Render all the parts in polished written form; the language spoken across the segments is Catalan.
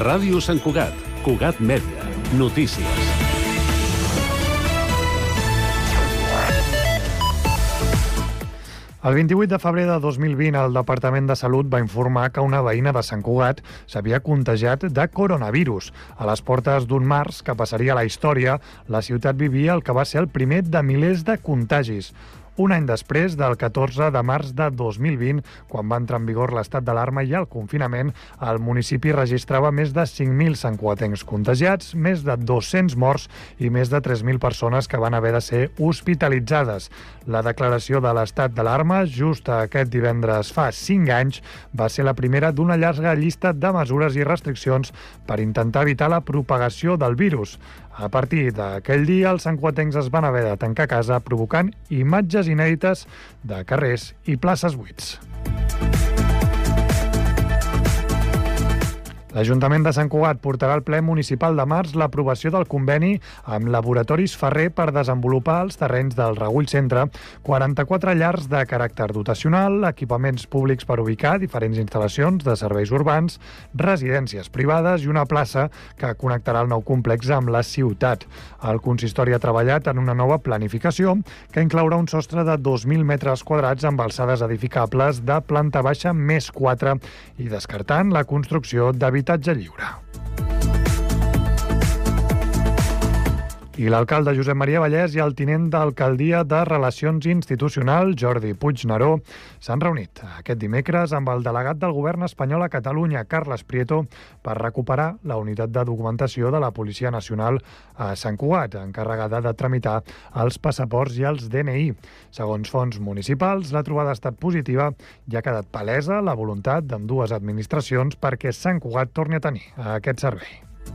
Ràdio Sant Cugat, Cugat Mèdia, notícies. El 28 de febrer de 2020, el Departament de Salut va informar que una veïna de Sant Cugat s'havia contagiat de coronavirus. A les portes d'un març que passaria a la història, la ciutat vivia el que va ser el primer de milers de contagis. Un any després, del 14 de març de 2020, quan va entrar en vigor l'estat d'alarma i el confinament, el municipi registrava més de 5.000 santcugatencs contagiats, més de 200 morts i més de 3.000 persones que van haver de ser hospitalitzades. La declaració de l'estat d'alarma, just aquest divendres fa 5 anys, va ser la primera d'una llarga llista de mesures i restriccions per intentar evitar la propagació del virus. A partir d'aquell dia, els santcugatencs es van haver de tancar a casa, provocant imatges inèdites de carrers i places buits. L'Ajuntament de Sant Cugat portarà al ple municipal de març l'aprovació del conveni amb Laboratoris Ferrer per desenvolupar els terrenys del Regull Centre, 44 llars de caràcter dotacional, equipaments públics per ubicar diferents instal·lacions de serveis urbans, residències privades i una plaça que connectarà el nou complex amb la ciutat. El consistori ha treballat en una nova planificació que inclourà un sostre de 2.000 metres quadrats amb alçades edificables de planta baixa més 4 i descartant la construcció d'habitatge lliure. I l'alcalde Josep Maria Vallès i el tinent d'alcaldia de Relacions Institucionals, Jordi Puigneró, s'han reunit aquest dimecres amb el delegat del govern espanyol a Catalunya, Carles Prieto, per recuperar la unitat de documentació de la Policia Nacional a Sant Cugat, encarregada de tramitar els passaports i els DNI. Segons fonts municipals, la trobada ha estat positiva i ha quedat palesa la voluntat d'ambdues administracions perquè Sant Cugat torni a tenir aquest servei.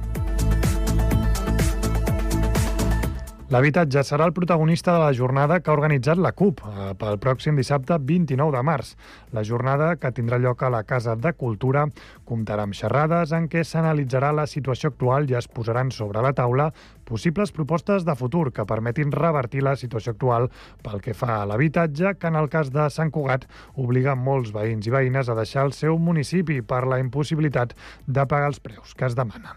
L'habitatge serà el protagonista de la jornada que ha organitzat la CUP pel pròxim dissabte 29 de març. La jornada, que tindrà lloc a la Casa de Cultura, comptarà amb xerrades en què s'analitzarà la situació actual i es posaran sobre la taula possibles propostes de futur que permetin revertir la situació actual pel que fa a l'habitatge, que en el cas de Sant Cugat obliga molts veïns i veïnes a deixar el seu municipi per la impossibilitat de pagar els preus que es demanen.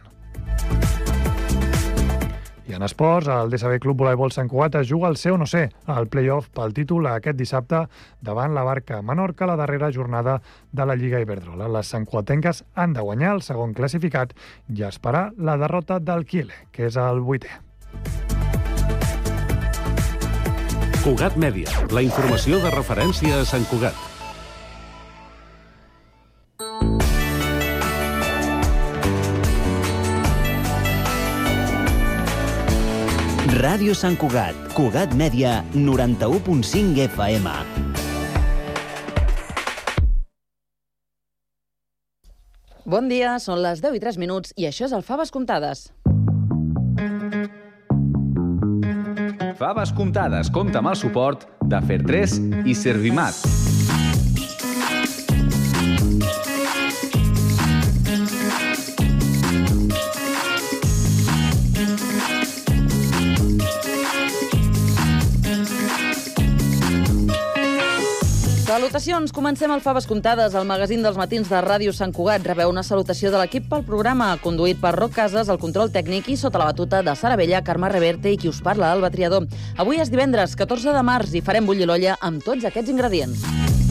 I en esports, el DSB Club Voleibol Sant Cugat es juga el ser o no ser al play-off pel títol aquest dissabte davant la Barca Menorca, la darrera jornada de la Lliga Iberdrola. Les santcugatenques han de guanyar el segon classificat i esperar la derrota del Kiele, que és el 8è. Cugat Mèdia, la informació de referència a Sant Cugat. Ràdio Sant Cugat, Cugat Mèdia, 91.5 FM. Bon dia, són les 10:03 i això és el Faves Comptades. Faves Comptades compta amb el suport de Fer3 i Servimat. Salutacions, comencem el Faves Comptades, el magazín dels matins de Ràdio Sant Cugat. Rebeu una salutació de l'equip pel programa, conduït per Roc Casas, el control tècnic i sota la batuta de Sara Bella, Carme Reverte i qui us parla, Alba Triador. Avui és divendres, 14 de març, i farem bullir l'olla amb tots aquests ingredients.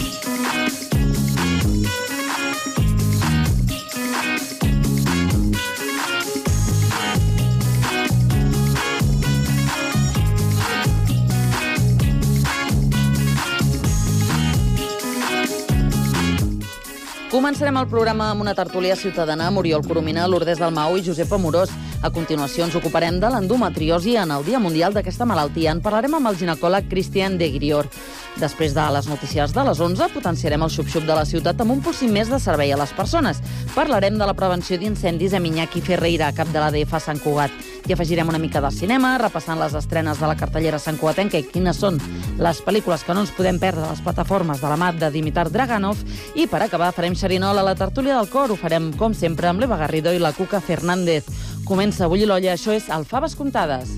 Començarem el programa amb una tertúlia ciutadana amb Oriol Coromina, Lourdes Dalmau i Josep Amorós. A continuació ens ocuparem de l'endometriosi en el Dia Mundial d'aquesta malaltia. En parlarem amb el ginecòleg Christian de Grior. Després de les notícies de les 11, potenciarem el xup-xup de la ciutat amb un pulsim més de servei a les persones. Parlarem de la prevenció d'incendis amb Iñaki Ferreira, cap de l'ADF a Sant Cugat. I afegirem una mica de cinema, repassant les estrenes de la cartellera santcugatenca i quines són les pel·lícules que no ens podem perdre a les plataformes de la mà de Dimitar Draganov. I per acabar farem xerinola a la tertúlia del cor. Ho farem, com sempre, amb l'Eva Garrido i la Cuca Fernández. Comença a bullir l'olla, això és el Faves Comptades.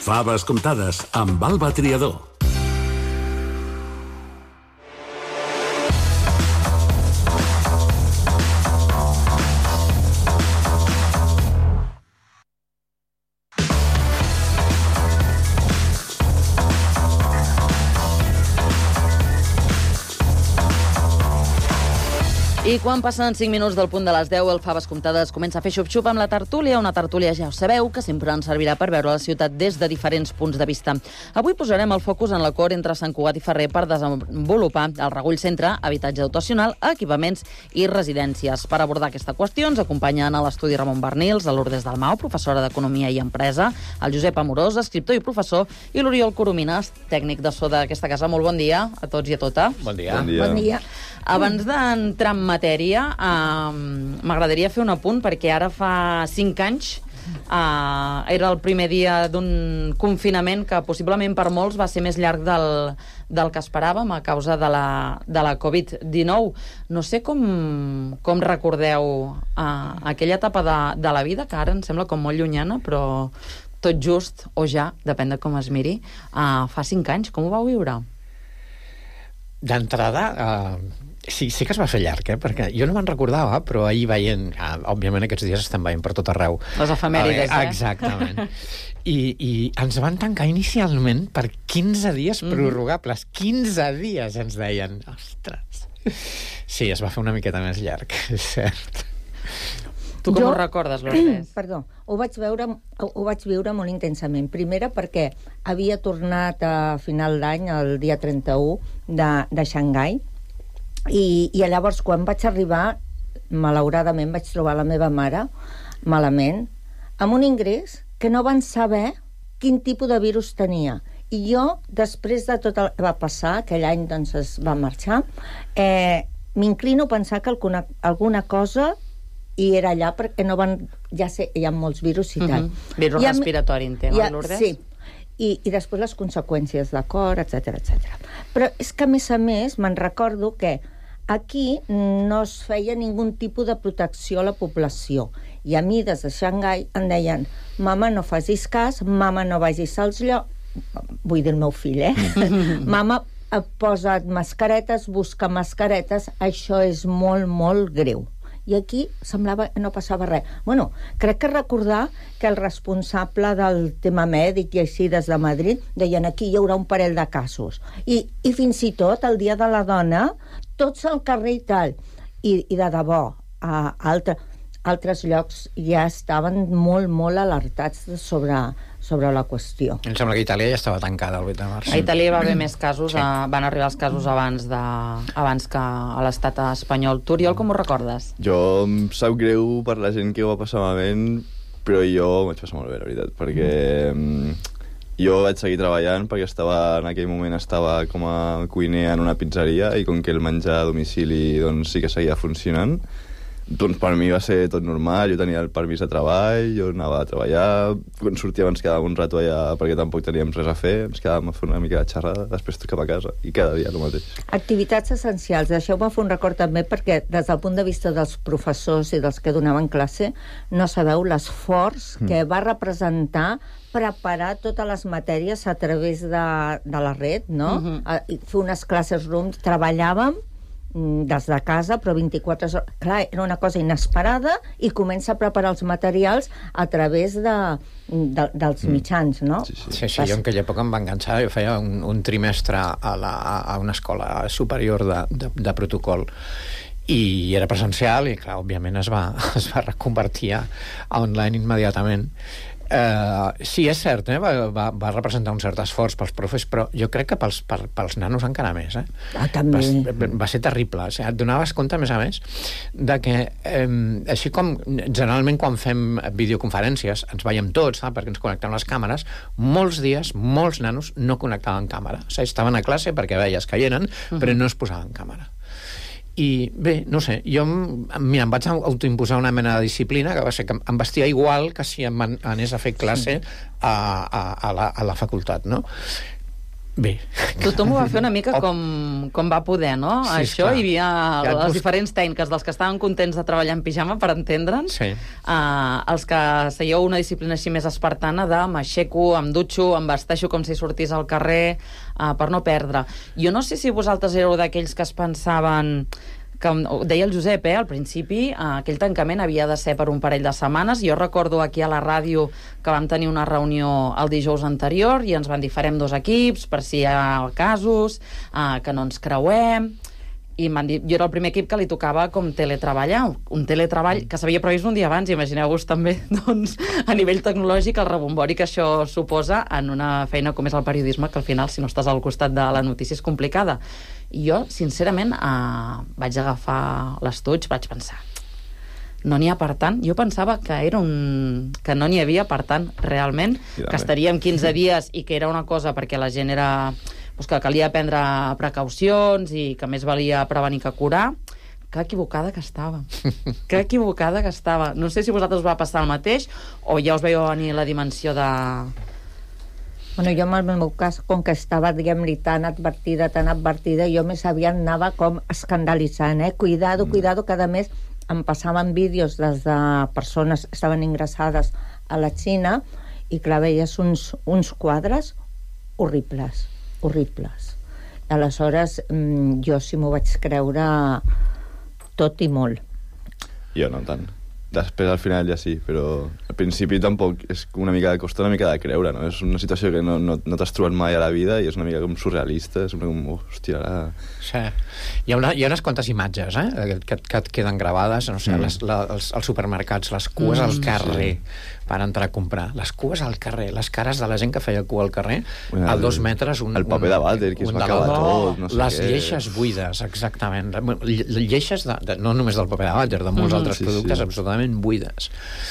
Faves comptades amb Alba Triador. I quan passen 5 minuts del punt de les 10, el Faves Comptades comença a fer xup-xup amb la tertúlia, una tertúlia, ja ho sabeu, que sempre ens servirà per veure la ciutat des de diferents punts de vista. Avui posarem el focus en l'acord entre Sant Cugat i Ferrer per desenvolupar el Regull Centre, habitatge dotacional, equipaments i residències. Per abordar aquesta qüestió ens acompanyen a l'estudi Ramon Bernils, a Lourdes Dalmau, professora d'Economia i Empresa, el Josep Amorós, escriptor i professor, i l'Oriol Corominas, tècnic de so d'aquesta casa. Molt bon dia a tots i a totes. Bon dia. Bon dia. Abans d'entrar en matèria, m'agradaria fer un apunt, perquè ara fa 5 anys era el primer dia d'un confinament que possiblement per molts va ser més llarg del que esperàvem a causa de la Covid-19. No sé com recordeu aquella etapa de la vida, que ara em sembla com molt llunyana, però tot just, o ja, depèn de com es miri, fa 5 anys. Com ho vau viure? D'entrada, sí que es va fer llarg, perquè jo no me'n recordava, però ahir veient, òbviament aquests dies estem veient per tot arreu. Les efemèrides, Exactament. I ens van tancar inicialment per 15 dies prorrogables. 15 dies ens deien. Ostres. Sí, es va fer una miqueta més llarg, és cert. Tu com ho recordes, Lourdes? Perdó, ho vaig viure molt intensament. Primera perquè havia tornat a final d'any, el dia 31 de Xangai, i llavors quan vaig arribar, malauradament vaig trobar la meva mare malament, amb un ingrés que no van saber quin tipus de virus tenia. I jo, després de tot el que va passar, aquell any doncs es va marxar, m'inclino a pensar que alguna cosa i era allà perquè no van... Ja sé, hi ha molts virus i tal. Virus respiratori, entenc, Lourdes? Sí. I després les conseqüències de cor, etc. Però és que, a més, me'n recordo que aquí no es feia ningú tipus de protecció a la població. I a mi, des de Xangai, em deien: mama, no facis cas, mama, no vagis als llocs... Vull dir el meu fill, Mama, posa't mascaretes, busca mascaretes, això és molt, molt greu. I aquí semblava que no passava res. Bueno, crec que recordar que el responsable del tema mèdic i així des de Madrid deien: aquí hi haurà un parell de casos. I fins i tot el dia de la dona, tots al carrer i tal. I de debò, a altres llocs ja estaven molt, molt alertats sobre la qüestió. Em sembla que Itàlia ja estava tancada el 8 de març. A Itàlia va haver més casos, sí. Van arribar els casos abans que a l'estat espanyol. Tu, Oriol, com ho recordes? Jo em sap greu per la gent que ho va passar malament, però jo ho vaig passar molt bé, la veritat, perquè jo vaig seguir treballant, perquè en aquell moment estava com a cuiner en una pizzeria, i com que el menjar a domicili doncs, sí que seguia funcionant, doncs per mi va ser tot normal. Jo tenia el permís de treball, jo anava a treballar, quan sortíem ens quedàvem un rato allà perquè tampoc teníem res a fer, ens quedàvem a fer una mica de xerrada, després cap a casa, i cada dia el mateix. Activitats essencials, deixeu-me fer un record també, perquè des del punt de vista dels professors i dels que donaven classe, no sabeu l'esforç que va representar preparar totes les matèries a través de la red, no? Fer unes classes rooms, treballàvem des de casa, però 24 hores... Clar, era una cosa inesperada, i comença a preparar els materials a través dels mitjans, no? Sí, jo en aquella època em va enganxar. Jo feia un trimestre a una escola superior de protocol, i era presencial, i clar, òbviament es va reconvertir a online immediatament. Sí, és cert, va representar un cert esforç pels profes, però jo crec que pels nanos encara més. També. Va ser terrible. O sigui, et donaves compte, a més, de que així com generalment quan fem videoconferències ens veiem tots, perquè ens connectem les càmeres, molts dies, molts nanos no connectaven càmera. O sigui, estaven a classe perquè veies que hi eren, però no es posaven càmera. I bé, no sé, jo em vaig autoimposar una mena de disciplina que va ser que em vestia igual que si em anés a fer classe a la facultat, no? Bé. Tothom ho va fer una mica com va poder, no? Sí, Això, clar. hi havia les diferents tècniques dels que estaven contents de treballar en pijama, per entendre'ns, Sí. els que seieu una disciplina així més espartana de m'aixeco, em dutxo, em vesteixo com si sortís al carrer, per no perdre. Jo no sé si vosaltres éreu d'aquells que es pensaven... que ho deia el Josep, al principi aquell tancament havia de ser per un parell de setmanes. Jo recordo aquí a la ràdio que vam tenir una reunió el dijous anterior i ens van dir farem 2 equips per si hi ha casos, que no ens creuem, i m'han dit, jo era el primer equip que li tocava com teletreballar, un teletreball que s'havia previst un dia abans. Imagineu-vos també doncs, a nivell tecnològic el rebombori que això suposa en una feina com és el periodisme, que al final si no estàs al costat de la notícia és complicada. I jo, sincerament, vaig agafar l'estuig, vaig pensar no n'hi ha per tant. Jo pensava que que no n'hi havia per tant realment, que estaríem 15 dies i que era una cosa perquè la gent era... Doncs que calia prendre precaucions i que més valia prevenir que curar. Que equivocada que estava. Que equivocada que estava. No sé si a vosaltres us va passar el mateix o ja us veieu venir la dimensió de... Bueno, jo en el meu cas, com que estava, diguem-li, tan advertida, jo més aviat anava com escandalitzant, Cuidado, que a més em passaven vídeos des de persones que estaven ingressades a la Xina i clar, veies uns quadres horribles. Aleshores, jo sí m'ho vaig creure tot i molt. Jo no tant. Després, al final, ja sí, però al principi tampoc costa una mica de creure, no? És una situació que no t'has trobat mai a la vida i és una mica com surrealista, és com, hòstia, ara... Sí. Hi ha unes quantes imatges, que et queden gravades, no sé, els supermercats, les cues al carrer, per entrar a comprar. Les cues al carrer, les cares de la gent que feia cua al carrer, a 2 metres... El paper de vàter, que es va acabar tot, no sé què... Les lleixes buides, exactament. Lleixes, no només del paper de vàter, de molts altres productes, absolutament buides.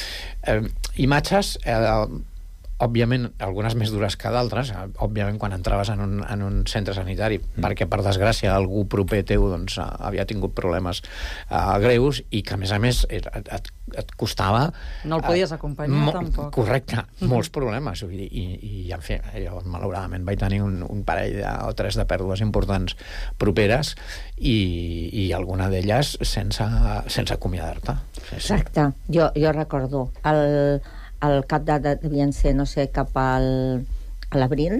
Imatges, òbviament, algunes més dures que d'altres, òbviament quan entraves en un centre sanitari, perquè per desgràcia algú proper teu doncs, havia tingut problemes greus i que a més et costava... No el podies acompanyar tampoc. Correcte, molts problemes. I en fi, jo malauradament vaig tenir un parell o 3 de pèrdues importants properes i alguna d'elles sense acomiadar-te. Exacte, jo recordo al cap devien ser, no sé, cap a l'abril,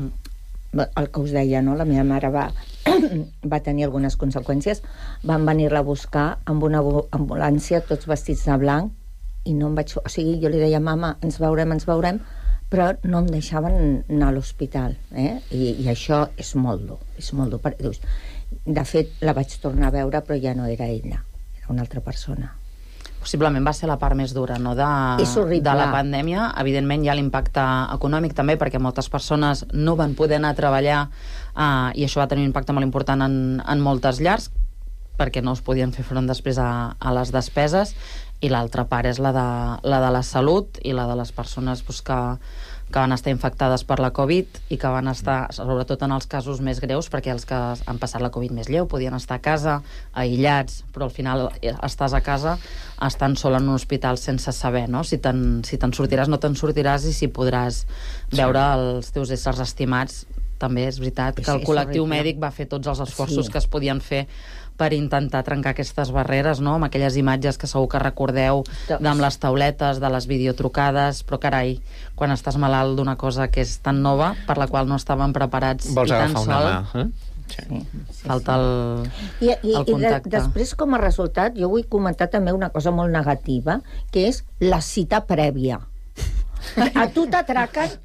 el que us deia, no? La meva mare va tenir algunes conseqüències. Van venir-la a buscar amb una ambulància, tots vestits de blanc, i no em vaig... O sigui, jo li deia, mama, ens veurem, però no em deixaven anar a l'hospital, I això és molt dur, Dius, de fet, la vaig tornar a veure, però ja no era ella, era una altra persona. Possiblement va ser la part més dura, no? de la pandèmia. Evidentment hi ha l'impacte econòmic també, perquè moltes persones no van poder anar a treballar i això va tenir un impacte molt important en moltes llars, perquè no es podien fer front després a les despeses, i l'altra part és la de la salut i la de les persones que van estar infectades per la Covid i que van estar, sobretot en els casos més greus, perquè els que han passat la Covid més lleu podien estar a casa, aïllats, però al final estàs a casa estant sol en un hospital sense saber, no? Si te'n sortiràs, no te'n sortiràs, i si podràs veure els teus éssers estimats. També és veritat que el col·lectiu mèdic va fer tots els esforços que es podien fer per intentar trencar aquestes barreres, no? Amb aquelles imatges que segur que recordeu amb les tauletes, de les videotrucades, però carai, quan estàs malalt d'una cosa que és tan nova, per la qual no estàvem preparats, vols i tan agafar sol... una mà, Falta el contacte. I després, com a resultat, jo vull comentar també una cosa molt negativa, que és la cita prèvia. A tu t'atraquen...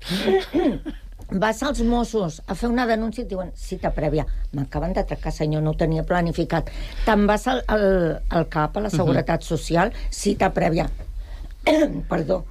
Vas als Mossos a fer una denúncia i et diuen cita prèvia. M'acaben d'atracar, senyor, no ho tenia planificat. Te'n vas al CAP, a la Seguretat Social, cita prèvia. Perdó.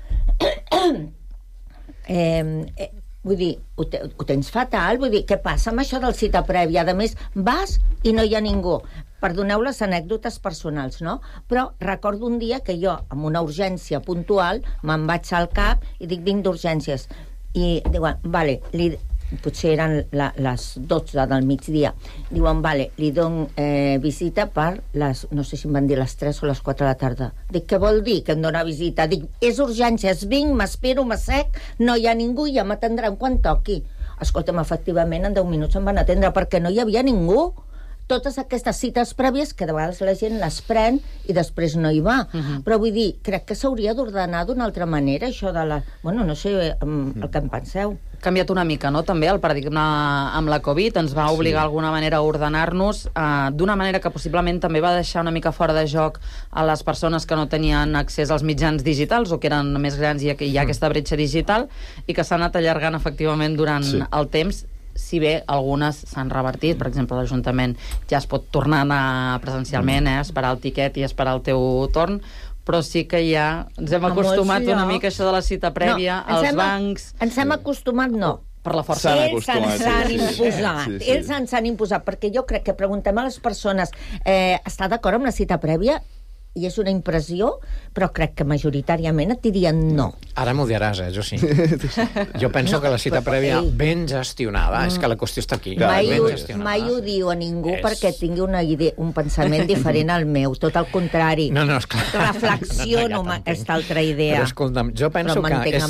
Vull dir, ho tens fatal, vull dir, què passa amb això del cita prèvia? A més, vas i no hi ha ningú. Perdoneu les anècdotes personals, no? Però recordo un dia que jo, amb una urgència puntual, me'n vaig al CAP i dic, vinc d'urgències. I diuen, vale, potser eren les 12 del migdia, diuen, vale, li dono visita per les, no sé si em van dir les 3 o les 4 de la tarda. Dic, què vol dir que em dona visita? Dic, és urgències, vinc, m'espero, m'assec, no hi ha ningú, ja m'atendran quan toqui. Escolta'm, efectivament, en 10 minuts em van atendre perquè no hi havia ningú. Totes aquestes cites prèvies que de vegades la gent les pren i després no hi va. Però vull dir, crec que s'hauria d'ordenar d'una altra manera, això de la... Bueno, no sé el que en penseu. Ha canviat una mica, no?, també el paradigma amb la Covid, ens va obligar d'alguna manera a ordenar-nos d'una manera que possiblement també va deixar una mica fora de joc a les persones que no tenien accés als mitjans digitals o que eren més grans i hi ha aquesta bretxa digital i que s'ha anat allargant efectivament durant el temps, si bé algunes s'han revertit. Per exemple, l'Ajuntament ja es pot tornar a anar presencialment, esperar el tiquet i esperar el teu torn, però sí que ja ens hem acostumat una mica a això de la cita prèvia, als bancs... Ens hem acostumat, no. Per la força. Ells ens han imposat. Ells ens han imposat, perquè jo crec que preguntem a les persones està d'acord amb la cita prèvia? I és una impressió, però crec que majoritàriament et dirien no. Ara m'ho diràs, jo sí. Jo penso que la cita prèvia ben gestionada, és que la qüestió està aquí. Mai ho diu a ningú perquè tingui un pensament diferent al meu, tot el contrari. No, esclar. Reflexiono aquesta altra idea. Però escolta'm, jo penso que és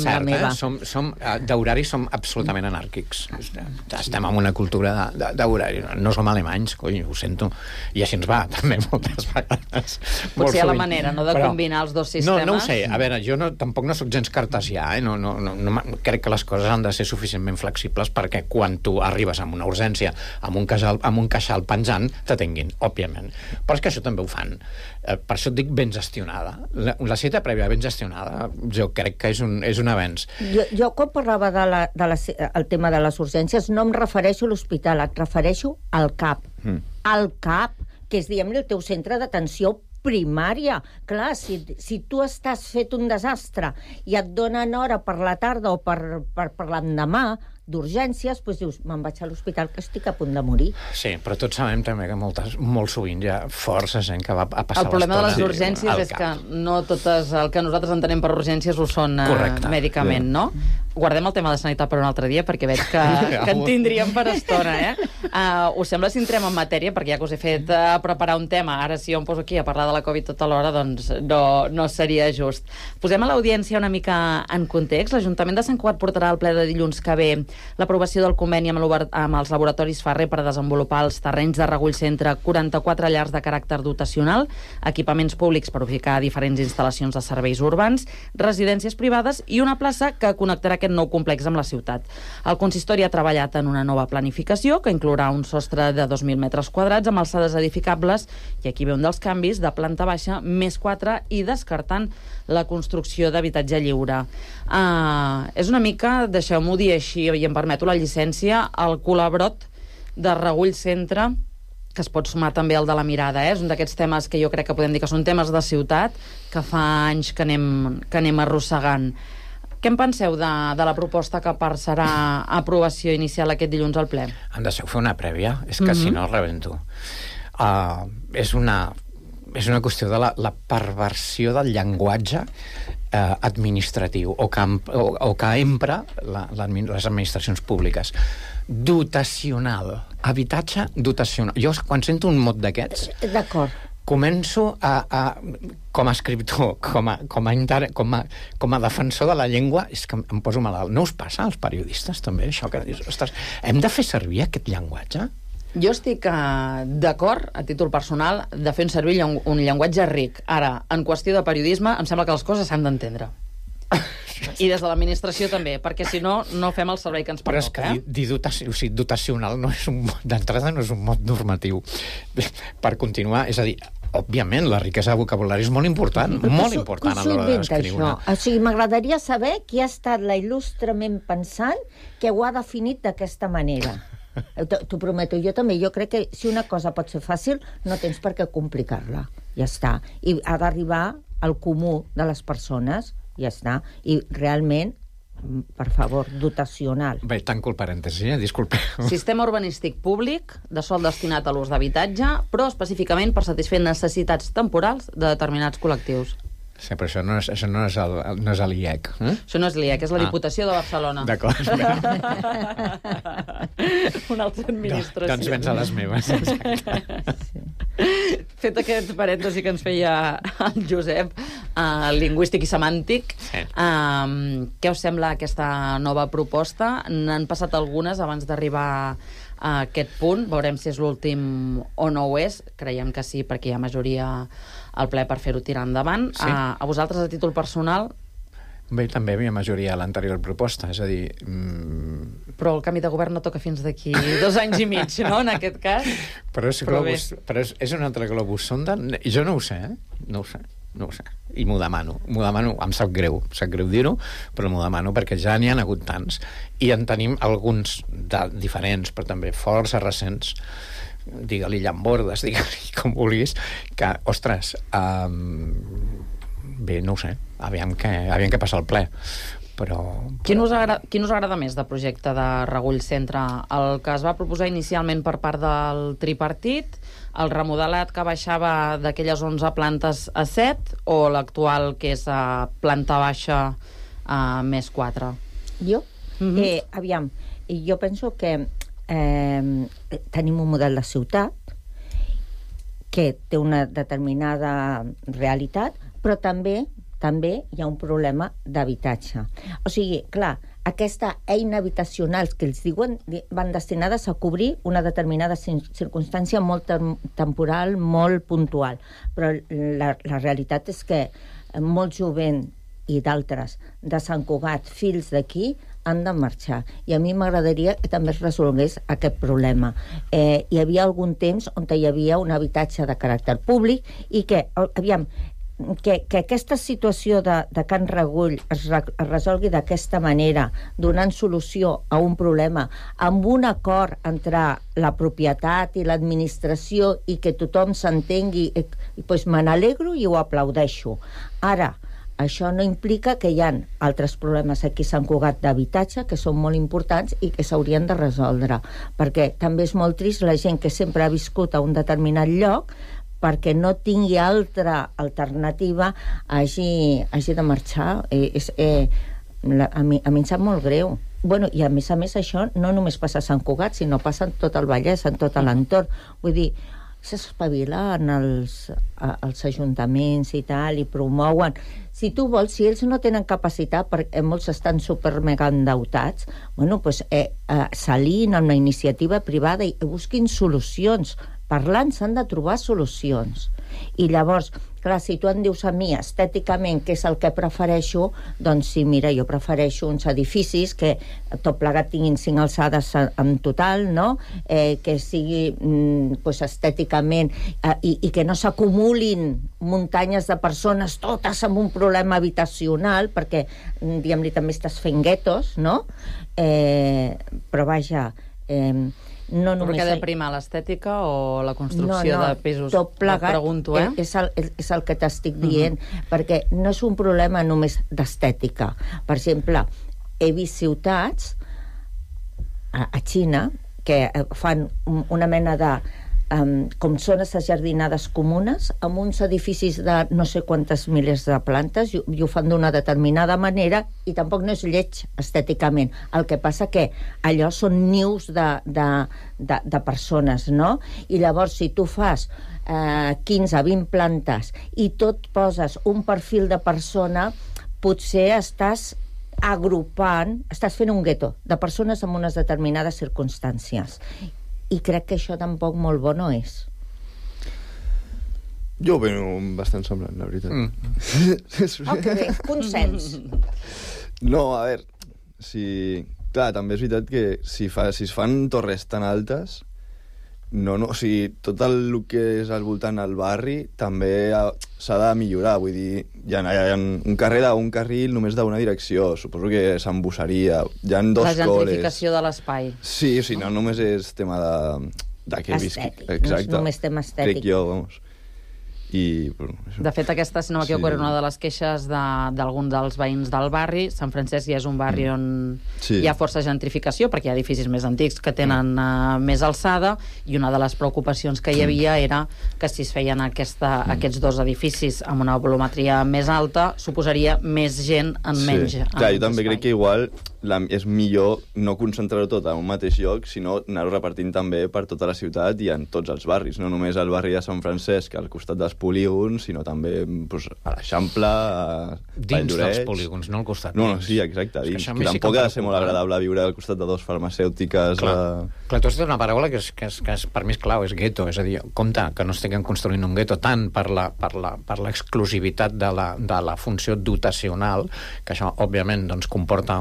cert, d'horari som absolutament anàrquics. Estem en una cultura d'horari. No som alemanys, cony, ho sento. I així ens va, també, moltes vegades. Potser hi ha la manera, no?, de combinar els dos sistemes. No ho sé. A veure, jo tampoc no sóc gens cartesià, crec que les coses han de ser suficientment flexibles perquè quan tu arribes amb una urgència, amb un queixal penjant, t'atenguin, òbviament. Però és que això també ho fan. Per això et dic ben gestionada. La cita prèvia ben gestionada, jo crec que és un avenç. Jo quan parlava del tema de les urgències, no em refereixo a l'hospital, et refereixo al CAP. Al CAP, que és, diguem-ne, el teu centre d'atenció primària. Clar, si tu estàs fet un desastre i et donen hora per la tarda o per l'endemà d'urgències, doncs dius, me'n vaig a l'hospital que estic a punt de morir. Sí, però tots sabem també que molt sovint hi ha força gent que va a passar l'estona. El problema de les urgències és que no totes el que nosaltres entenem per urgències ho són mèdicament, no? Guardem el tema de sanitat per un altre dia perquè veig que en tindríem per estona, Us sembla si entrem en matèria? Perquè ja que us he fet preparar un tema, ara si jo em poso aquí a parlar de la Covid tota l'hora, doncs no seria just. Posem a l'audiència una mica en context. L'Ajuntament de Sant Cugat portarà al ple de dilluns que ve l'aprovació del conveni amb els laboratoris Ferrer per desenvolupar els terrenys de Regull Centre, 44 llars de caràcter dotacional, equipaments públics per ubicar diferents instal·lacions de serveis urbans, residències privades i una plaça que connectarà aquest nou complex amb la ciutat. El consistori ha treballat en una nova planificació que inclourà un sostre de 2.000 metres quadrats amb alçades edificables, i aquí ve un dels canvis, de planta baixa més 4 i descartant la construcció d'habitatge lliure. És una mica, deixeu-m'ho dir així, i em permeto la llicència, el colabrot de Regull Centre, que es pot sumar també al de la mirada. És un d'aquests temes que jo crec que podem dir que són temes de ciutat, que fa anys que anem arrossegant. Què en penseu de la proposta que passarà a aprovació inicial aquest dilluns al ple? Em deixeu fer una prèvia? És que si no, rebento. És una qüestió de la perversió del llenguatge administratiu o que empra les administracions públiques. Dotacional. Habitatge dotacional. Jo, quan sento un mot d'aquests... D'acord. Començo com a escriptor, com a defensor de la llengua, és que em poso malalt. No us passa als periodistes, també, això que dius? Ostres, hem de fer servir aquest llenguatge? Jo estic d'acord, a títol personal, de fer servir un llenguatge ric. Ara, en qüestió de periodisme, em sembla que les coses s'han d'entendre. I des de l'administració també, perquè si no, no fem el servei que ens pertoca. Però és que dir dotacional d'entrada no és un mot normatiu. Per continuar, és a dir, òbviament, la riquesa de vocabulari és molt important, molt important a l'hora d'escriure. O sigui, m'agradaria saber qui ha estat la il·lustrament pensant que ho ha definit d'aquesta manera. T'ho prometo, jo també. Jo crec que si una cosa pot ser fàcil, no tens per què complicar-la. Ja està. I ha d'arribar al comú de les persones, ja està. I realment, per favor, dotacional. Bé, tanco el parèntesi, disculpeu. Sistema urbanístic públic, de sòl destinat a l'ús d'habitatge, però específicament per satisfer necessitats temporals de determinats col·lectius. Sí, però això no és l'IEC. Això no és l'IEC, és la Diputació de Barcelona. D'acord. Una altra administració. Doncs vens a les meves, exacte. Fet aquest parèntesi que ens feia el Josep, lingüístic i semàntic, què us sembla aquesta nova proposta? N'han passat algunes abans d'arribar a aquest punt. Veurem si és l'últim o no ho és. Creiem que sí, perquè hi ha majoria al ple per fer-ho tirar endavant. Sí. A vosaltres, a títol personal... Bé, també hi havia majoria a l'anterior proposta, és a dir... Però el canvi de govern no toca fins d'aquí 2 anys i mig, no?, en aquest cas. Però és un altre globus sonda? Jo no ho sé, No ho sé. I m'ho demano. Em sap greu dir-ho, però m'ho demano perquè ja n'hi ha hagut tants. I en tenim alguns diferents, però també força recents, digue-li llambordes, digue-li com vulguis, que, ostres, bé, no ho sé, aviam què passa al ple. Però... Quin us agrada més del projecte de Regull Centre? El que es va proposar inicialment per part del tripartit, el remodelat que baixava d'aquelles 11 plantes a 7, o l'actual que és a planta baixa més 4? Jo? Aviam, jo penso que tenim un model de ciutat que té una determinada realitat, però també hi ha un problema d'habitatge. O sigui, clar, aquesta eina habitacional que els diuen van destinades a cobrir una determinada circumstància molt temporal, molt puntual. Però la realitat és que molt jovent i d'altres de Sant Cugat, fills d'aquí, han de marxar. I a mi m'agradaria que també es resolgués aquest problema. Hi havia algun temps on hi havia un habitatge de caràcter públic i que, aviam, que aquesta situació de Can Regull es resolgui d'aquesta manera, donant solució a un problema, amb un acord entre la propietat i l'administració i que tothom s'entengui, doncs me n'alegro i ho aplaudeixo. Ara, això no implica que hi ha altres problemes aquí a Sant Cugat d'habitatge que són molt importants i que s'haurien de resoldre, perquè també és molt trist la gent que sempre ha viscut a un determinat lloc perquè no tingui altra alternativa hagi de marxar. A mi em sap molt greu. Bueno, i a més això no només passa a Sant Cugat, sinó passa en tot el Vallès, en tot l'entorn. Vull dir, s'espavilen els ajuntaments i tal, i promouen. Si tu vols, si ells no tenen capacitat, perquè molts estan super mega endeutats, bueno, doncs s'alien amb la iniciativa privada i busquin solucions. Parlant s'han de trobar solucions. I llavors, clar, si tu em dius a mi estèticament què és el que prefereixo, doncs sí, mira, jo prefereixo uns edificis que tot plegat tinguin 5 alçades en total, no? Que sigui estèticament i que no s'acumulin muntanyes de persones totes amb un problema habitacional, perquè, diguem-li, també estàs fent guetos, no? Però vaja... No només... Però que ha de primar l'estètica o la construcció de pisos? Tot plegat, pregunto, és el que t'estic dient, perquè no és un problema només d'estètica. Per exemple, he vist ciutats a Xina que fan una mena de com zones ajardinades comunes amb uns edificis de no sé quantes milers de plantes i ho fan d'una determinada manera i tampoc no és lleig estèticament. El que passa que allò són nius de persones, no? I llavors si tu fas 15-20 plantes i tot poses un perfil de persona, potser estàs agrupant, estàs fent un gueto de persones amb unes determinades circumstàncies. I crec que això tampoc molt bo no és. Jo opino bastant semblant, la veritat. Que bé, consens. No, a veure, clar, també és veritat que si es fan torres tan altes, o sigui, tot el que és al voltant del barri també s'ha de millorar, vull dir, hi ha un carrer d'un carril només d'una direcció, suposo que s'embussaria, hi ha 2 coles... La gentrificació de l'espai. Sí, o sigui, no només és tema de que visqui... Estètic, no és només tema estètic. Crec jo, vamos. I, bueno, això. De fet, aquesta, si no m'equivoco, era una de les queixes d'alguns dels veïns del barri. Sant Francesc ja és un barri on hi ha força gentrificació, perquè hi ha edificis més antics que tenen més alçada, i una de les preocupacions que hi havia era que si es feien aquests dos edificis amb una volumetria més alta, suposaria més gent en menys espai. Clar, jo també crec que igual és millor no concentrar-ho tot en un mateix lloc, sinó anar-ho repartint també per tota la ciutat i en tots els barris, no només al barri de Sant Francesc, al costat dels polígons, sinó també a l'Eixample, a dins dels polígons, no al costat. No, sí, exacte, dins. Que tampoc ha de ser molt agradable viure al costat de dos farmacèutiques. Clar, tu has dit una paraula que per mi és clau, és gueto, és a dir, compte que no estiguem construint un gueto tant per l'exclusivitat de la funció dotacional, que això, òbviament, doncs, comporta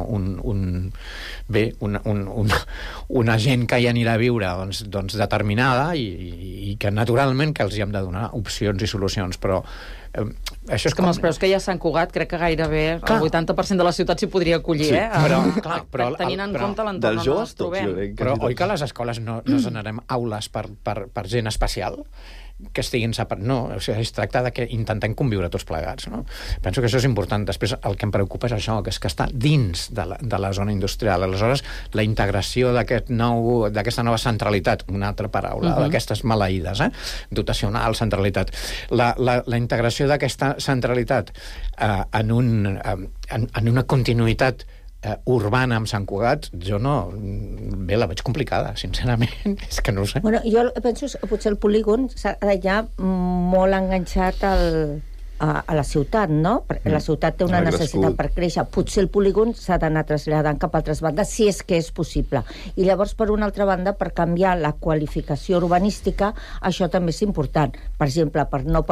una gent que hi anirà a viure doncs determinada i que naturalment que els hi hem de donar opcions i solucions, però això és com els preus que hi ha a Sant Cugat, crec que gairebé el 80% de la ciutat s'hi podria acollir, però tenint en compte l'entorn on ens trobem. Però oi que a les escoles no generem aules per gent especial? Que estiguin separats. No, o sigui, es tracta de que intentem conviure tots plegats, no? Penso que això és important. Després el que em preocupa és això, que és que està dins de la zona industrial. Aleshores, la integració d'aquesta nova centralitat, una altra paraula, d'aquestes maleïdes, dotacional, centralitat. La integració d'aquesta centralitat en una continuïtat urbana amb Sant Cugat, jo la veig complicada, sincerament, és que no ho sé. Bueno, jo penso que potser el polígon s'ha ja molt enganxat a la ciutat, no? Perquè la ciutat té una necessitat per créixer. Potser el polígon s'ha d'anar traslladant cap a altres bandes, si és que és possible. I llavors, per una altra banda, per canviar la qualificació urbanística, això també és important. Per exemple, per no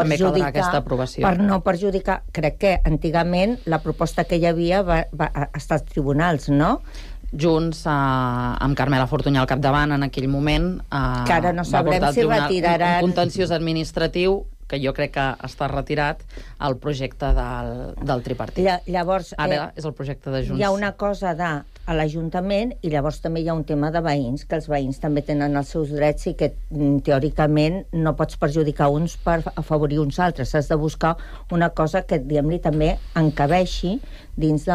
perjudicar, crec que antigament la proposta que hi havia va estar als tribunals, no? Junts, amb Carmela Fortunyà al capdavant en aquell moment, que ara no sabrem si retiraran un contenciós administratiu que jo crec que està retirat al projecte del tripartit. Llavors, ara és el projecte de Junts. Hi ha una cosa a l'Ajuntament i llavors també hi ha un tema de veïns, que els veïns també tenen els seus drets i que teòricament no pots perjudicar uns per afavorir uns altres. Has de buscar una cosa que, diguem-li, també encabeixi dins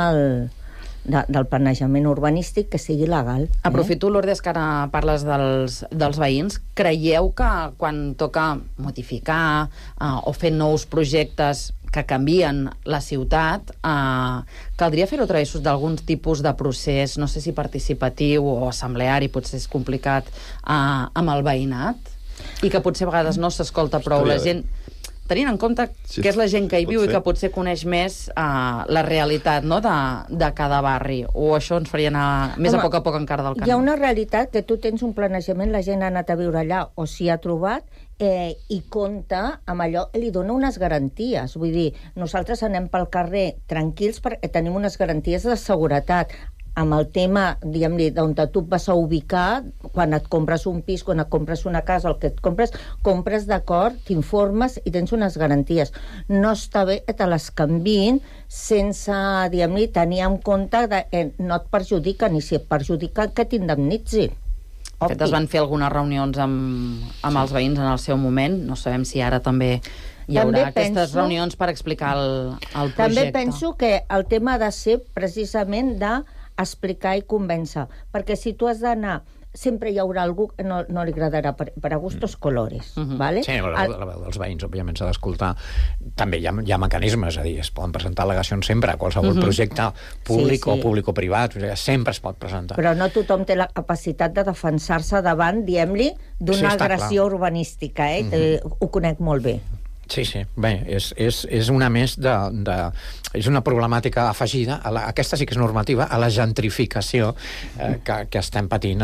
del planejament urbanístic, que sigui legal. Aprofito, Lourdes, que ara parles dels veïns. Creieu que quan toca modificar o fer nous projectes que canvien la ciutat, caldria fer-ho a través d'algun tipus de procés, no sé si participatiu o assembleari, potser és complicat, amb el veïnat, i que potser a vegades no s'escolta prou la gent, tenint en compte que és la gent que hi viu i que potser coneix més la realitat, no?, de cada barri, o això ens faria anar més a poc encara del camí? Hi ha una realitat que tu tens un planejament, la gent ha anat a viure allà o s'hi ha trobat, i compta amb allò, li dona unes garanties. Vull dir, nosaltres anem pel carrer tranquils perquè tenim unes garanties de seguretat. Amb el tema, diguem-li, d'on tu et vas a ubicar, quan et compres un pis, quan et compres una casa, el que et compres d'acord, t'informes i tens unes garanties. No està bé que te les canviïn sense, diguem-li, tenir en compte que no et perjudiquen, i si et perjudiquen, que t'indemnitzi. De fet, es van fer algunes reunions amb els veïns en el seu moment. No sabem si ara també hi haurà aquestes reunions per explicar el projecte. També penso que el tema ha de ser precisament d'explicar i convèncer, perquè si tu has d'anar, sempre hi haurà algú que no li agradarà, per a gustos colores, ¿vale? Sí, la veu dels veïns, òbviament, s'ha d'escoltar. També hi ha mecanismes, és a dir, es poden presentar al·legacions sempre, a qualsevol projecte públic o públic-privat, sempre es pot presentar. Però no tothom té la capacitat de defensar-se davant, diguem-li, d'una agressió urbanística, ho conec molt bé. Sí, bé, és una més és una problemàtica afegida, aquesta sí que és normativa, a la gentrificació que estem patint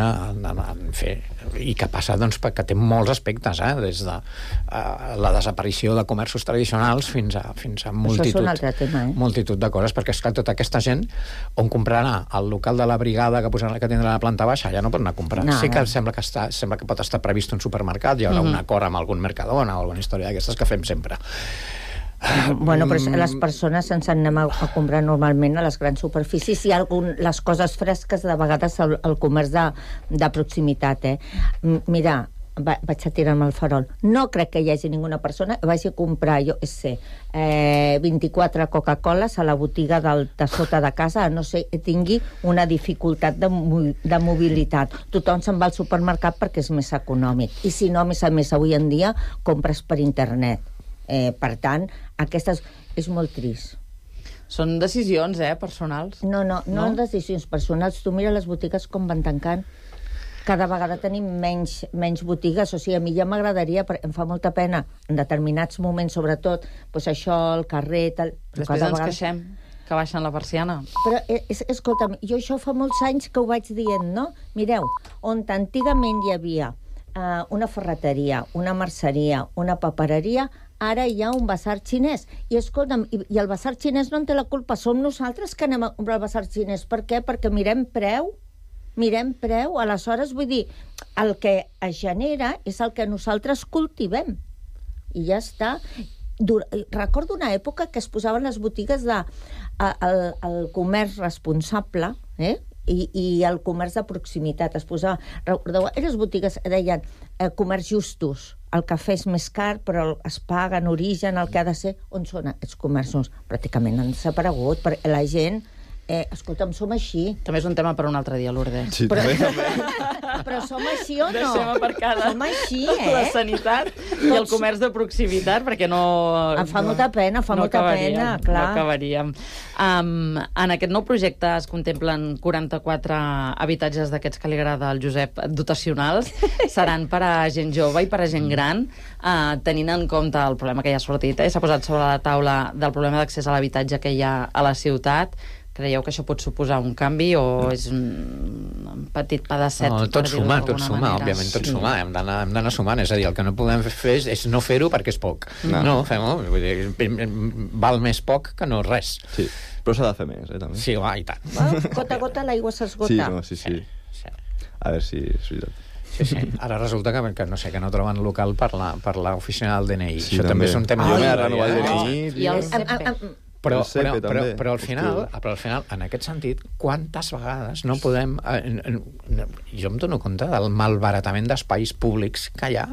i que passa, doncs, perquè té molts aspectes, des de la desaparició de comerços tradicionals fins a multitud de coses, perquè, esclar, tota aquesta gent on comprarà el local de la brigada que tindrà la planta baixa, ja no pot anar a comprar. Sí que sembla que pot estar previst un supermercat, hi haurà un acord amb algun Mercadona o alguna història d'aquestes que fem sempre. Bueno, però les persones ens anem a comprar normalment a les grans superfícies i les coses fresques, de vegades el comerç de proximitat. Mira, vaig a tirar-me el farol. No crec que hi hagi ninguna persona que vagi a comprar, 24 Coca-Coles a la botiga de sota de casa, a no ser que tingui una dificultat de mobilitat. Tothom se'n va al supermercat perquè és més econòmic. I si no, a més, avui en dia, compres per internet. Per tant, aquestes... És molt trist. Són decisions, personals. No decisions personals. Tu mira les botigues com van tancant. Cada vegada tenim menys botigues. O sigui, a mi ja m'agradaria, em fa molta pena, en determinats moments, sobretot, doncs això, el carrer... Després ens queixem que baixen la persiana. Però, escolta'm, jo això fa molts anys que ho vaig dient, no? Mireu, on antigament hi havia una ferreteria, una merceria, una papereria, ara hi ha un basar xinès. I escolta'm, i el basar xinès no en té la culpa, som nosaltres que anem a comprar el basar xinès. Per què? Perquè mirem preu, aleshores, vull dir, el que es genera és el que nosaltres cultivem. I ja està. Recordo una època que es posaven les botigues el comerç responsable, i el comerç de proximitat. Es posava, recordeu, les botigues deien comerç justos, el cafè és més car, però es paga en origen, el que ha de ser. On són aquests comerços? Pràcticament han desaparegut, perquè la gent... escolta'm, som així. També és un tema per un altre dia, Lourdes. Sí, també. Però som així o no? Deixem aparcada som així, la sanitat i el comerç de proximitat, perquè no... Em fa molta pena, clar. No acabaríem. En aquest nou projecte es contemplen 44 habitatges d'aquests que li agrada al Josep, dotacionals. Seran per a gent jove i per a gent gran, tenint en compte el problema que ja ha sortit. S'ha posat sobre la taula del problema d'accés a l'habitatge que hi ha a la ciutat. Creieu que això pot suposar un canvi o és un petit pedacet? No, tot suma, òbviament, tot suma. Hem d'anar sumant, és a dir, el que no podem fer és no fer-ho perquè és poc. No, fem-ho. Val més poc que no res. Sí, però s'ha de fer més, també. Sí, i tant. Gota a gota l'aigua s'esgota. Sí. A veure si és veritat. Sí. Ara resulta que no troben local per l'oficina del DNI. Sí, això també és un tema... Jo m'he de renovar el DNI. I el CP. Però al final, en aquest sentit, quantes vegades no podem... Jo em dono compte del malbaratament d'espais públics que hi ha.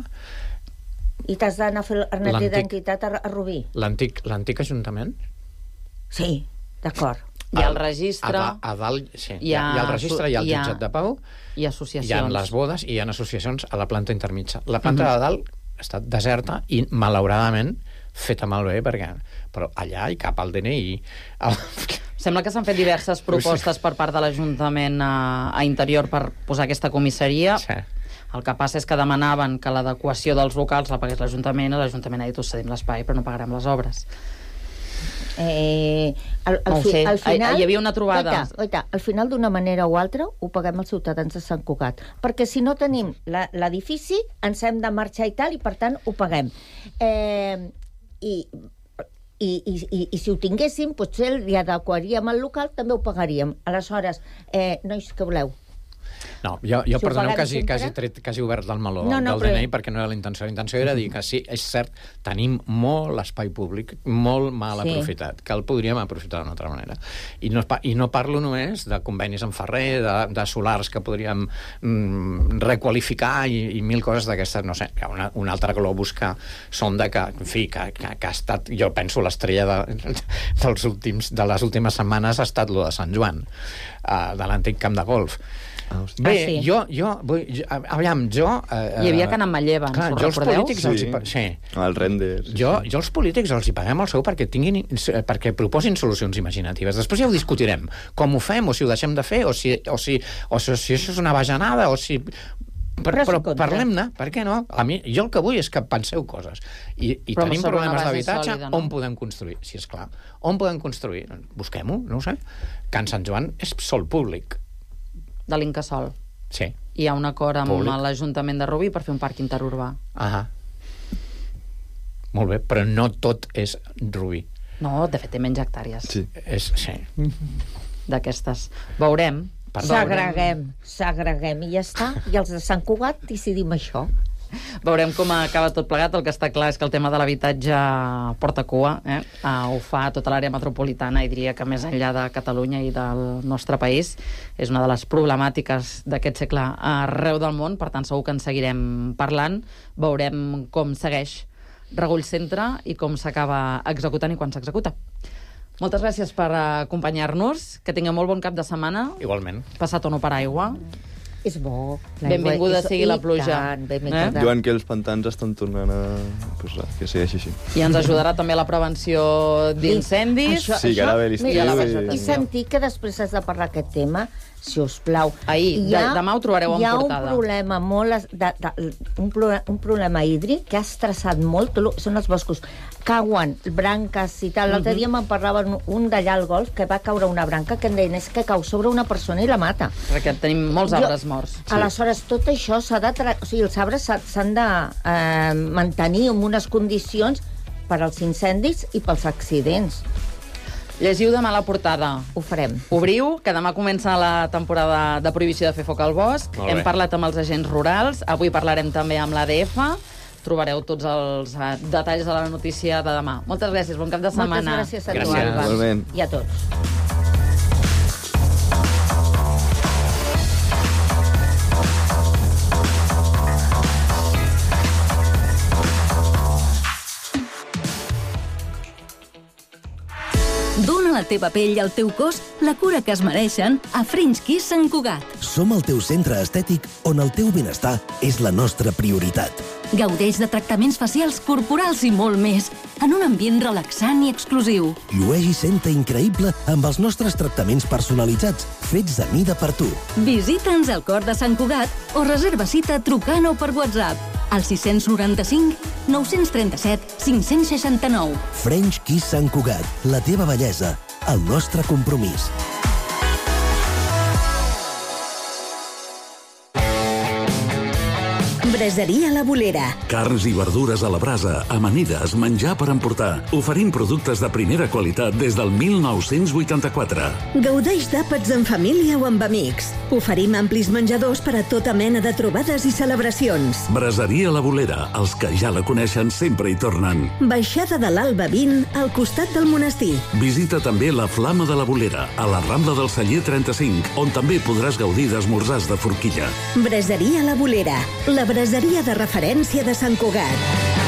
I t'has d'anar a fer el carnet d'identitat a Rubí? L'antic Ajuntament? Sí, d'acord. Hi ha el registre... A dalt, sí. Hi ha el registre, hi ha el jutjat de pau, hi ha associacions. Hi ha les bodes i hi ha associacions a la planta intermitja. La planta de dalt està deserta i, malauradament, feta malbé, però allà hi cap al DNI. Sembla que s'han fet diverses propostes per part de l'Ajuntament a Interior per posar aquesta comissaria. Sí. El que passa és que demanaven que l'adequació dels locals la pagués l'Ajuntament, i l'Ajuntament ha dit us cedim l'espai però no pagarem les obres. Al final, hi havia una trobada. Oita, al final, d'una manera o altra, ho paguem els ciutadans de Sant Cugat. Perquè si no tenim l'edifici, ens hem de marxar i tal, i per tant ho paguem. I si ho tinguéssim, potser li adequaríem al local, també ho pagaríem. Aleshores, nois, què voleu? No, jo perdoneu que hagi obert el meló del DNI perquè no era la intenció. La intenció era dir que sí, és cert, tenim molt espai públic, molt mal aprofitat, que el podríem aprofitar d'una altra manera. I no parlo només de convenis amb Ferrer, de solars que podríem requalificar i mil coses d'aquestes, no sé, un altre globus que sonda que, en fi, que ha estat, jo penso, l'estrella de les últimes setmanes ha estat lo de Sant Joan, de l'antic camp de golf. Bé, aviam, jo... Hi havia Can Ametller, abans, ho recordeu? Sí, el render. Jo els polítics els hi paguem el sou perquè proposin solucions imaginatives. Després ja ho discutirem, com ho fem, o si ho deixem de fer, o si això és una bajanada, o si... Però parlem-ne, per què no? Jo el que vull és que penseu coses. I tenim problemes d'habitatge, on podem construir? Si és clar, on podem construir? Busquem-ho, no ho sé. Can Sant Joan és sòl públic. De l'Incasòl. Sí. Hi ha un acord amb l'Ajuntament de Rubí per fer un parc interurbà. Molt bé, però no tot és Rubí. No, de fet té menys hectàrees. Sí. D'aquestes. Veurem. S'agreguem i ja està. I els de Sant Cugat decidim això. Veurem com acaba tot plegat. El que està clar és que el tema de l'habitatge porta cua. Ho fa tota l'àrea metropolitana i diria que més enllà de Catalunya i del nostre país. És una de les problemàtiques d'aquest segle arreu del món, per tant segur que en seguirem parlant. Veurem com segueix Regull Centre i com s'acaba executant i quan s'executa. Moltes gràcies per acompanyar-nos. Que tingueu molt bon cap de setmana. Igualment. Passat o no per aigua. És bo. Benvinguda sigui la pluja. Diuen que els pantans estan tornant a... Pues res, que segueixi així. I ens ajudarà també la prevenció d'incendis. Sí, que ara ve l'estiu. I sentir que després has de parlar aquest tema, si us plau. Demà ho trobareu en portada. Hi ha un problema molt... un problema hídric que ha estressat molt, són els boscos. Cauen branques i tal. L'altre dia me'n parlaven un d'allà al golf que va caure una branca que em deien és que cau sobre una persona i la mata. Perquè tenim molts arbres morts. Aleshores, tot això s'ha de... O sigui, els arbres s'han de mantenir en unes condicions per als incendis i pels accidents. Llegiu demà la portada. Ho farem. Obriu, que demà comença la temporada de prohibició de fer foc al bosc. Hem parlat amb els agents rurals. Avui parlarem també amb l'ADF. Trobareu tots els detalls de la notícia de demà. Moltes gràcies, bon cap de setmana. Moltes gràcies a tu, Alba. I a tots. Dóna a la teva pell i al teu cos la cura que es mereixen a French Kiss Sant Cugat. Som el teu centre estètic on el teu benestar és la nostra prioritat. Gaudeix de tractaments facials, corporals i molt més, en un ambient relaxant i exclusiu. Llueix i senta increïble amb els nostres tractaments personalitzats, fets a mida per tu. Visita'ns al cor de Sant Cugat o reserva cita trucant o per WhatsApp al 695 937 569. French Kiss Sant Cugat, la teva bellesa, el nostre compromís. Braseria La Bolera. Carns i verdures a la brasa, amanides, menjar per emportar. Oferim productes de primera qualitat des del 1984. Gaudeix d'àpats en família o amb amics. Oferim amplis menjadors per a tota mena de trobades i celebracions. Braseria La Bolera. Els que ja la coneixen sempre hi tornen. Baixada de l'Alba 20, al costat del monestir. Visita també la Flama de la Bolera, a la Rambla del Celler 35, on també podràs gaudir d'esmorzars de forquilla. Braseria La Bolera. La braseria de referència de Sant Cugat.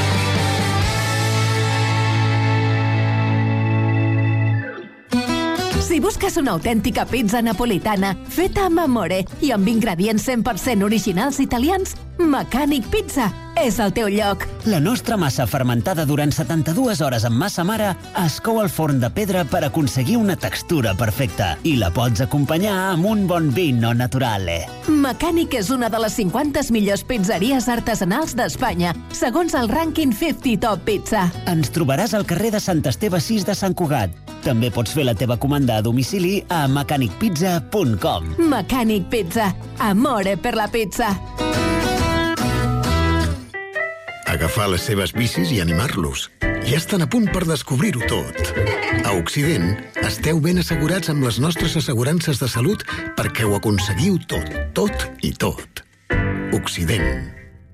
Si busques una autèntica pizza napolitana feta amb amore i amb ingredients 100% originals italians, Mecànic Pizza és el teu lloc. La nostra massa fermentada durant 72 hores amb massa mare es cou al forn de pedra per aconseguir una textura perfecta i la pots acompanyar amb un bon vino naturale. Mecànic és una de les 50 millors pizzeries artesanals d'Espanya, segons el rànquing 50 Top Pizza. Ens trobaràs al carrer de Sant Esteve 6 de Sant Cugat. També pots fer la teva comanda a domicili a mecanicpizza.com. Mecànic Pizza. Amore per la pizza. Agafar les seves bicis i animar-los. Ja estan a punt per descobrir-ho tot. A Occident, esteu ben assegurats amb les nostres assegurances de salut perquè ho aconseguiu tot, tot i tot. Occident.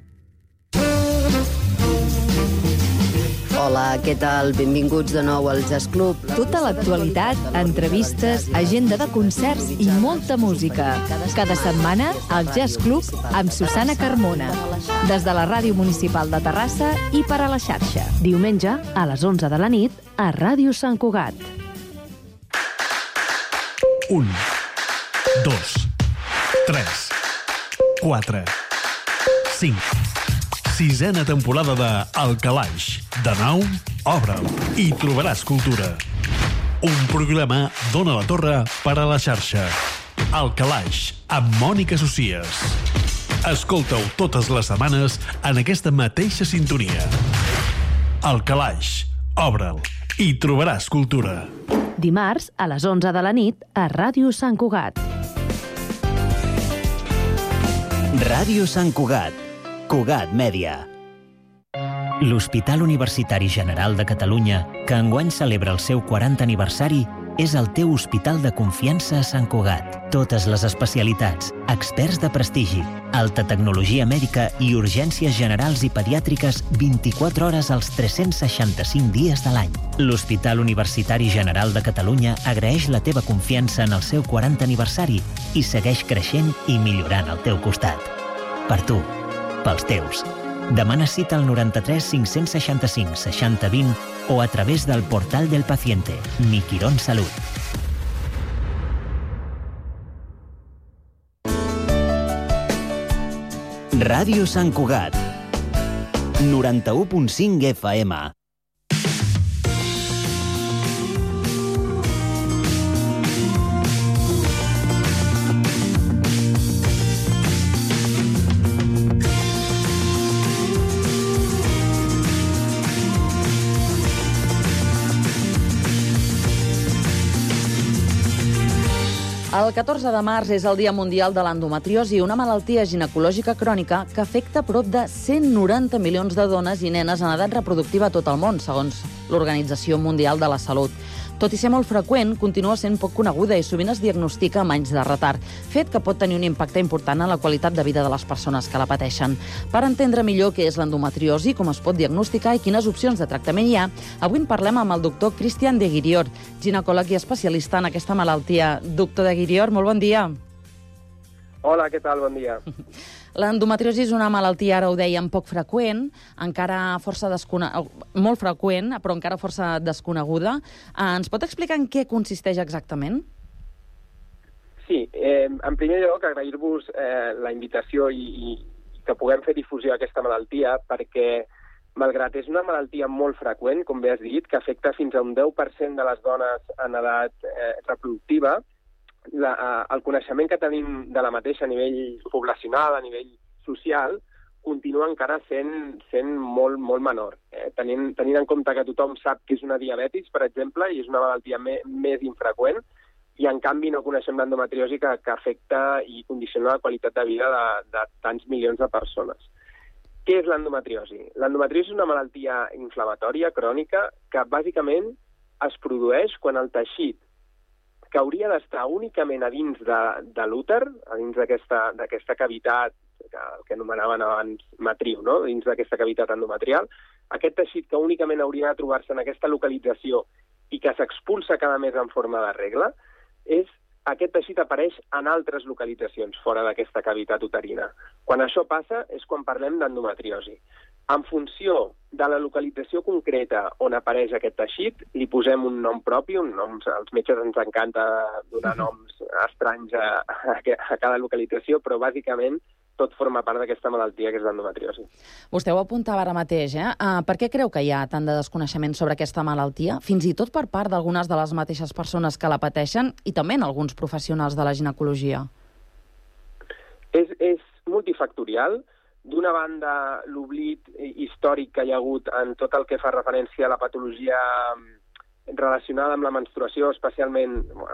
Hola, què tal? Benvinguts de nou al Jazz Club. Tota l'actualitat, entrevistes, agenda de concerts i molta música. Cada setmana, al Jazz Club amb Susana Carmona. Des de la Ràdio Municipal de Terrassa i per a la xarxa. Diumenge, a les 11 de la nit, a Ràdio Sant Cugat. 1, 2, 3, 4, 5... Sisena temporada de El Calaix. De nou, obre'l i trobaràs cultura. Un programa d'Ona la Torre per a la xarxa. El Calaix, amb Mònica Socies. Escolta-ho totes les setmanes en aquesta mateixa sintonia. El Calaix, obre'l i trobaràs cultura. Dimarts, a les 11 de la nit, a Ràdio Sant Cugat. Ràdio Sant Cugat. Cugat Mèdia. L'Hospital Universitari General de Catalunya, que enguany celebra el seu 40 aniversari, és el teu hospital de confiança a Sant Cugat. Totes les especialitats, experts de prestigi, alta tecnologia mèdica i urgències generals i pediàtriques 24 hores als 365 dies de l'any. L'Hospital Universitari General de Catalunya agraeix la teva confiança en el seu 40 aniversari i segueix creixent i millorant al teu costat. Per tu, pels teus. Demana cita al 93 565 60 20 o a través del portal del paciente, Mi Quirón Salud. Ràdio Sant Cugat, 91.5 FM. El 14 de març és el Dia Mundial de l'Endometriosi, una malaltia ginecològica crònica que afecta prop de 190 milions de dones i nenes en edat reproductiva a tot el món, segons l'Organització Mundial de la Salut. Tot i ser molt freqüent, continua sent poc coneguda i sovint es diagnostica amb anys de retard, fet que pot tenir un impacte important en la qualitat de vida de les persones que la pateixen. Per entendre millor què és l'endometriosi, com es pot diagnosticar i quines opcions de tractament hi ha, avui en parlem amb el doctor Christian de Guirior, ginecòleg i especialista en aquesta malaltia. Doctor de Guirior, molt bon dia. Hola, què tal? Bon dia. L'endometriosi és una malaltia, ara ho dèiem, poc freqüent, encara força molt freqüent, però encara força desconeguda. Ens pot explicar en què consisteix exactament? Sí, en primer lloc, agrair-vos la invitació i que puguem fer difusió d'aquesta malaltia, perquè, malgrat és una malaltia molt freqüent, com bé has dit, que afecta fins a un 10% de les dones en edat reproductiva, el coneixement que tenim de la mateixa a nivell poblacional, a nivell social, continua encara sent molt menor. Tenint en compte que tothom sap que és una diabetis, per exemple, i és una malaltia més infreqüent, i en canvi no coneixem l'endometriosi que afecta i condiciona la qualitat de vida de tants milions de persones. Què és l'endometriosi? L'endometriosi és una malaltia inflamatòria, crònica, que bàsicament es produeix quan el teixit que hauria d'estar únicament a dins de l'úter, a dins d'aquesta cavitat, que anomenaven abans matriu, no? Dins d'aquesta cavitat endometrial, aquest teixit que únicament hauria de trobar-se en aquesta localització i que s'expulsa cada mes en forma de regla, aquest teixit apareix en altres localitzacions fora d'aquesta cavitat uterina. Quan això passa és quan parlem d'endometriosi. En funció de la localització concreta on apareix aquest teixit, li posem un nom propi, als metges ens encanta donar noms estranys a cada localització, però bàsicament tot forma part d'aquesta malaltia que és l'endometriosi. Vostè ho apuntava ara mateix, Per què creu que hi ha tant de desconeixement sobre aquesta malaltia, fins i tot per part d'algunes de les mateixes persones que la pateixen i també en alguns professionals de la ginecologia? És multifactorial. D'una banda, l'oblit històric que hi ha hagut en tot el que fa referència a la patologia relacionada amb la menstruació, especialment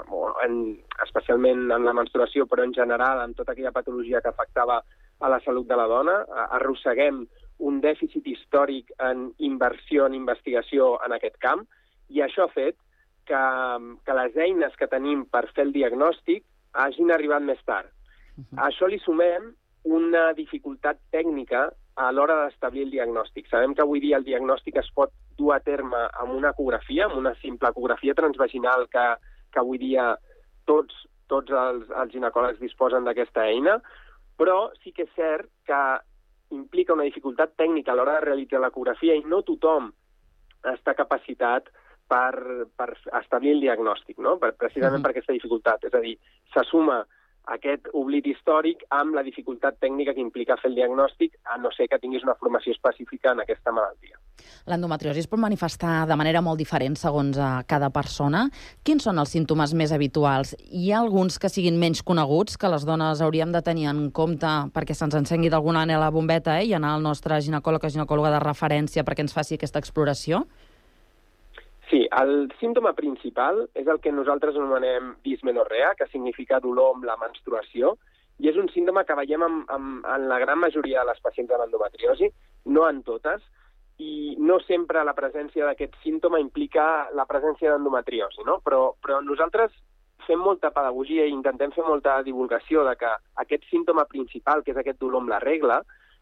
en la menstruació, però en general en tota aquella patologia que afectava a la salut de la dona. Arrosseguem un dèficit històric en inversió, en investigació en aquest camp, i això ha fet que les eines que tenim per fer el diagnòstic hagin arribat més tard. A això li sumem una dificultat tècnica a l'hora d'establir el diagnòstic. Sabem que avui dia el diagnòstic es pot dur a terme amb una ecografia, amb una simple ecografia transvaginal que avui dia tots els ginecòlegs disposen d'aquesta eina, però sí que és cert que implica una dificultat tècnica a l'hora de realitzar l'ecografia i no tothom està capacitat per establir el diagnòstic, no? Precisament per aquesta dificultat. És a dir, se suma aquest oblit històric amb la dificultat tècnica que implica fer el diagnòstic, a no ser que tinguis una formació específica en aquesta malaltia. L'endometriosi es pot manifestar de manera molt diferent segons a cada persona. Quins són els símptomes més habituals? Hi ha alguns que siguin menys coneguts, que les dones hauríem de tenir en compte perquè se'ns encengui d'alguna manera la bombeta i anar al nostre ginecòleg o ginecòloga de referència perquè ens faci aquesta exploració? Sí, el símptoma principal és el que nosaltres anomenem dismenorrea, que significa dolor amb la menstruació, i és un símptoma que veiem en la gran majoria de les pacients de l'endometriosi, no en totes, i no sempre la presència d'aquest símptoma implica la presència d'endometriosi, no? Però nosaltres fem molta pedagogia i intentem fer molta divulgació de que aquest símptoma principal, que és aquest dolor amb la regla,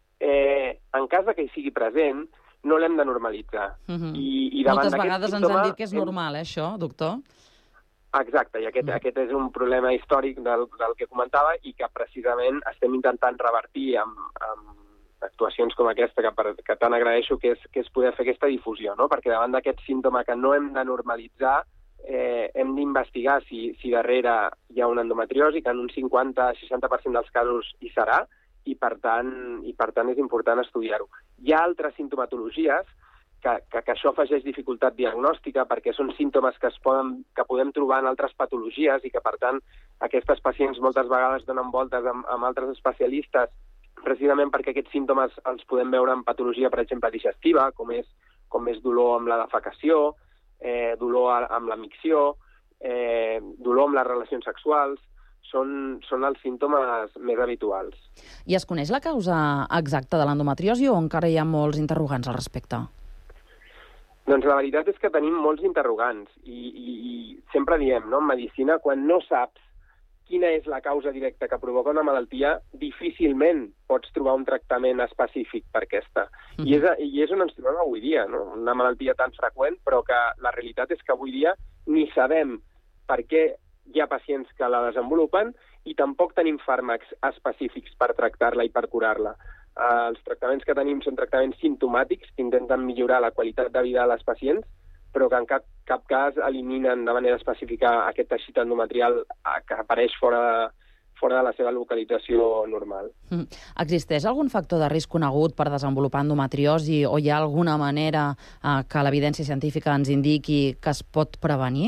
en cas de que hi sigui present, no l'hem de normalitzar. I davant moltes vegades ens han dit que és normal, això, doctor? Exacte, i aquest és un problema històric del que comentava i que precisament estem intentant revertir amb actuacions com aquesta, que tant agraeixo, que és poder fer aquesta difusió, no? Perquè davant d'aquest símptoma que no hem de normalitzar, hem d'investigar si darrere hi ha una endometriosi, que en un 50-60% dels casos hi serà, i per tant és important estudiar-ho. Hi ha altres sintomatologies que això afegeix dificultat diagnòstica perquè són símptomes que podem trobar en altres patologies i que, per tant, aquestes pacients moltes vegades donen voltes amb altres especialistes precisament perquè aquests símptomes els podem veure en patologia, per exemple, digestiva, com és dolor amb la defecació, dolor amb la micció, dolor amb les relacions sexuals. Són els símptomes més habituals. I es coneix la causa exacta de l'endometriosi o encara hi ha molts interrogants al respecte? Doncs la veritat és que tenim molts interrogants i sempre diem, no, en medicina, quan no saps quina és la causa directa que provoca una malaltia, difícilment pots trobar un tractament específic per aquesta. I és on ens trobem avui dia, no? Una malaltia tan freqüent, però que la realitat és que avui dia ni sabem per què hi ha pacients que la desenvolupen i tampoc tenim fàrmacs específics per tractar-la i per curar-la. Els tractaments que tenim són tractaments simptomàtics que intenten millorar la qualitat de vida de les pacients, però que en cap cas eliminen de manera específica aquest teixit endometrial que apareix fora de la seva localització normal. Existeix algun factor de risc conegut per desenvolupar endometriosi o hi ha alguna manera que l'evidència científica ens indiqui que es pot prevenir?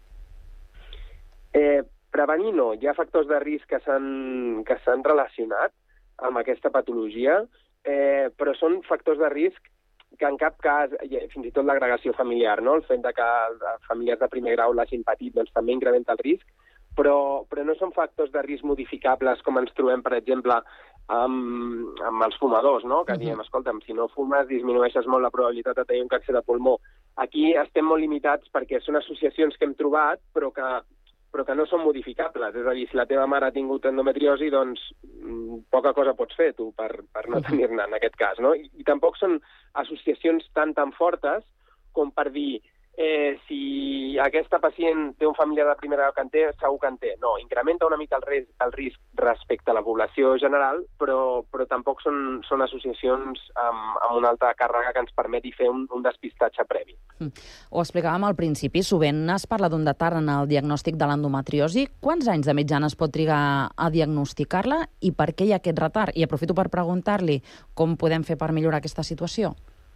Prevenir no. Hi ha factors de risc que s'han relacionat amb aquesta patologia, però són factors de risc que en cap cas, fins i tot l'agregació familiar, no? El fet que famílies de primer grau l'hagin patit doncs, també incrementa el risc, però no són factors de risc modificables com ens trobem, per exemple, amb els fumadors, no? Que diem, escolta'm, si no fumes disminueixes molt la probabilitat de tenir un càncer de pulmó. Aquí estem molt limitats perquè són associacions que hem trobat, però que no són modificables. És a dir, si la teva mare ha tingut endometriosi, doncs poca cosa pots fer tu per no tenir-ne en aquest cas, no? I tampoc són associacions tan fortes com per dir si aquesta pacient té un familiar de primera grau que en té, segur que en té. No, incrementa una mica el risc respecte a la població general, però tampoc són associacions amb una alta càrrega que ens permeti fer un despistatge previ. Ho explicàvem al principi, sovint es parla d'un retard en el diagnòstic de l'endometriosi. Quants anys de mitjana es pot trigar a diagnosticar-la i per què hi ha aquest retard? I aprofito per preguntar-li com podem fer per millorar aquesta situació.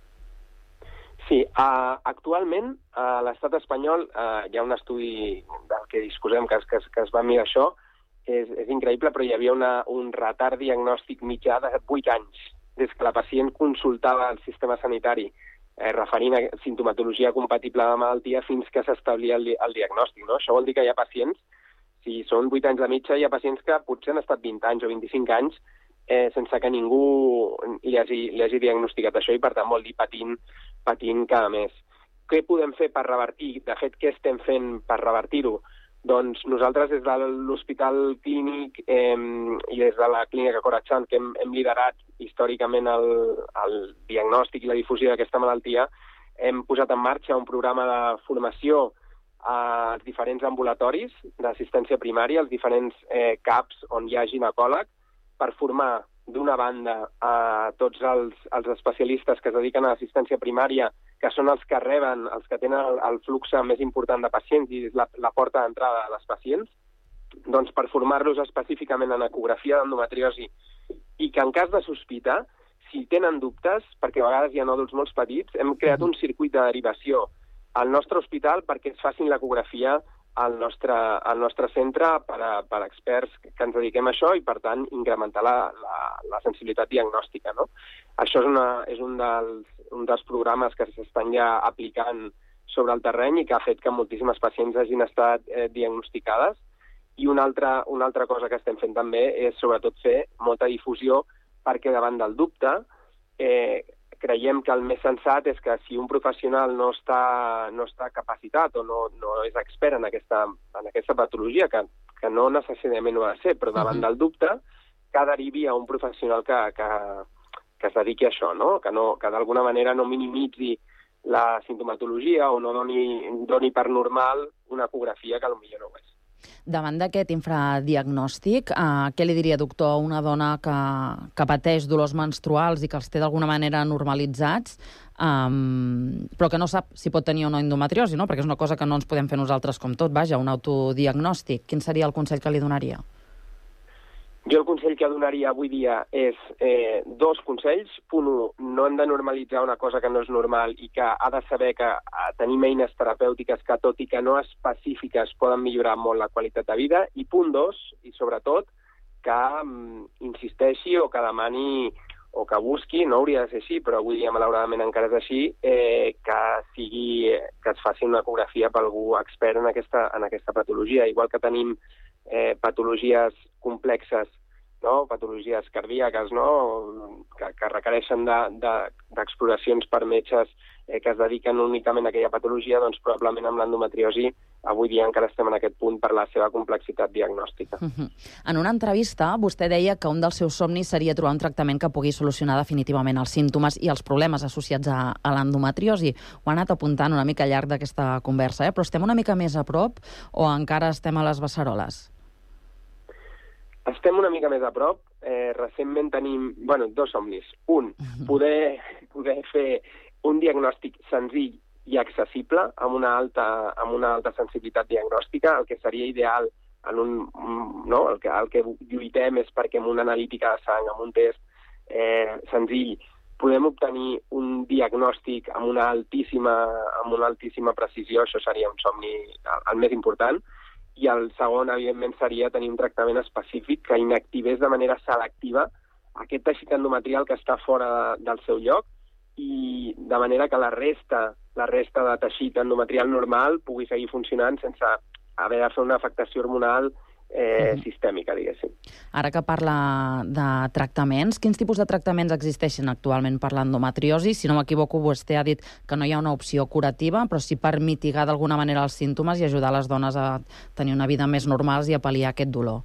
Sí, actualment a l'estat espanyol hi ha un estudi del que disposem que es va mirar això, és increïble, però hi havia un retard diagnòstic mitjà de 8 anys des que la pacient consultava el sistema sanitari referint a sintomatologia compatible de malaltia fins que s'establia el diagnòstic, no? Això vol dir que hi ha pacients, si són 8 anys de mitja, hi ha pacients que potser han estat 20 anys o 25 anys sense que ningú li hagi diagnosticat això i, per tant, vol dir patint cada mes. Què podem fer per revertir? De fet, què estem fent per revertir-ho? Doncs nosaltres, des de l'Hospital Clínic i des de la Clínica Corachán, que hem liderat històricament el diagnòstic i la difusió d'aquesta malaltia, hem posat en marxa un programa de formació als diferents ambulatoris d'assistència primària, als diferents CAPs on hi ha ginecòleg, per formar, d'una banda, a tots els especialistes que es dediquen a l'assistència primària, que són els que reben, els que tenen el flux més important de pacients i és la porta d'entrada de les pacients, doncs per formar-los específicament en ecografia d'endometriosi i que en cas de sospita, si tenen dubtes, perquè a vegades hi ha nòduls molt petits, hem creat un circuit de derivació al nostre hospital perquè es facin l'ecografia al nostre centre per experts que ens dediquem a això i, per tant, incrementar la sensibilitat diagnòstica, no? Això és un dels programes que s'estan ja aplicant sobre el terreny i que ha fet que moltíssimes pacients hagin estat diagnosticades. I una altra cosa que estem fent també és, sobretot, fer molta difusió perquè davant del dubte creiem que el més sensat és que si un professional no està capacitat o no és expert en aquesta patologia, que no necessàriament ho ha de ser, però davant del dubte, que derivi a un professional que es dediqui a això, no? Que d'alguna manera no minimitzi la sintomatologia o no doni per normal una ecografia que potser no ho és. Davant d'aquest infradiagnòstic, què li diria, doctor, a una dona que pateix dolors menstruals i que els té d'alguna manera normalitzats, però que no sap si pot tenir o no endometriosi, no? Perquè és una cosa que no ens podem fer nosaltres com tot, vaja, un autodiagnòstic. Quin seria el consell que li donaria? Jo el consell que donaria avui dia és dos consells. Punt 1, no hem de normalitzar una cosa que no és normal i que ha de saber que tenim eines terapèutiques que, tot i que no específiques, poden millorar molt la qualitat de vida. I punt 2, i sobretot, que insisteixi o que demani o que busqui, no hauria de ser així, però avui dia malauradament encara és així, que es faci una ecografia per algú expert en aquesta patologia. Igual que tenim patologies complexes, no? Patologies cardíaques, no? que requereixen d'exploracions per metges que es dediquen únicament a aquella patologia, doncs probablement amb l'endometriosi avui dia encara estem en aquest punt per la seva complexitat diagnòstica. En una entrevista, vostè deia que un dels seus somnis seria trobar un tractament que pugui solucionar definitivament els símptomes i els problemes associats a l'endometriosi. Ho ha anat apuntant una mica al llarg d'aquesta conversa, però estem una mica més a prop o encara estem a les beceroles? Estem una mica més a prop. Recentment tenim, dos somnis. Un, poder fer un diagnòstic senzill i accessible, amb una alta sensibilitat diagnòstica. El que seria ideal, el que lluitem és perquè amb una analítica de sang, amb un test senzill, podem obtenir un diagnòstic amb una altíssima precisió. Això seria un somni el més important. I el segon, evidentment, seria tenir un tractament específic que inactivés de manera selectiva aquest teixit endometrial que està fora del seu lloc i de manera que la resta de teixit endometrial normal pugui seguir funcionant sense haver de fer una afectació hormonal sistèmica, diguéssim. Ara que parla de tractaments, quins tipus de tractaments existeixen actualment per l'endometriosi? Si no m'equivoco, vostè ha dit que no hi ha una opció curativa, però sí per mitigar d'alguna manera els símptomes i ajudar les dones a tenir una vida més normal i a pal·liar aquest dolor.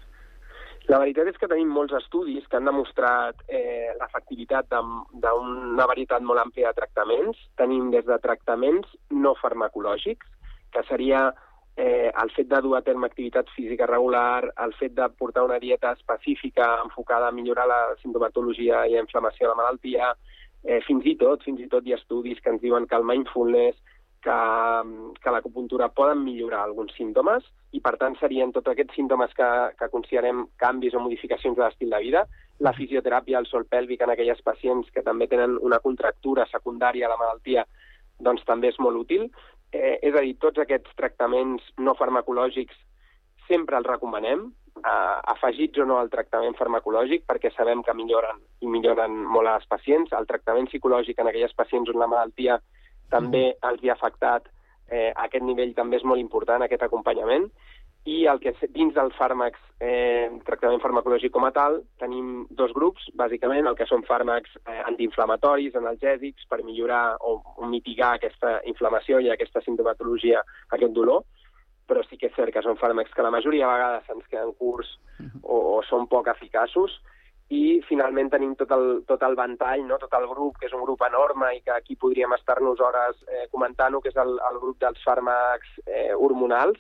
La veritat és que tenim molts estudis que han demostrat l'efectivitat d'una varietat molt àmplia de tractaments. Tenim des de tractaments no farmacològics, que seria el fet de dur a terme activitat física regular, el fet de portar una dieta específica enfocada a millorar la sintomatologia i la inflamació de la malaltia, fins i tot hi ha estudis que ens diuen que el mindfulness, que l'acupuntura poden millorar alguns símptomes i, per tant, serien tots aquests símptomes que considerem canvis o modificacions de l'estil de vida. La fisioteràpia, el sol pèlvic en aquelles pacients que també tenen una contractura secundària a la malaltia, doncs també és molt útil. És a dir, tots aquests tractaments no farmacològics sempre els recomanem, afegits o no al tractament farmacològic, perquè sabem que milloren molt a les pacients. El tractament psicològic en aquelles pacients on la malaltia també els hi ha afectat, aquest nivell també és molt important, aquest acompanyament. I dins dels fàrmacs, tractament farmacològic com a tal, tenim dos grups, bàsicament, el que són fàrmacs antiinflamatoris, analgèsics, per millorar o mitigar aquesta inflamació i aquesta sintomatologia, aquest dolor, però sí que és cert que són fàrmacs que la majoria de vegades ens queden curts o són poc eficaços. I finalment tenim tot el ventall, no? Tot el grup, que és un grup enorme i que aquí podríem estar-nos hores comentant-ho, que és el grup dels fàrmacs hormonals,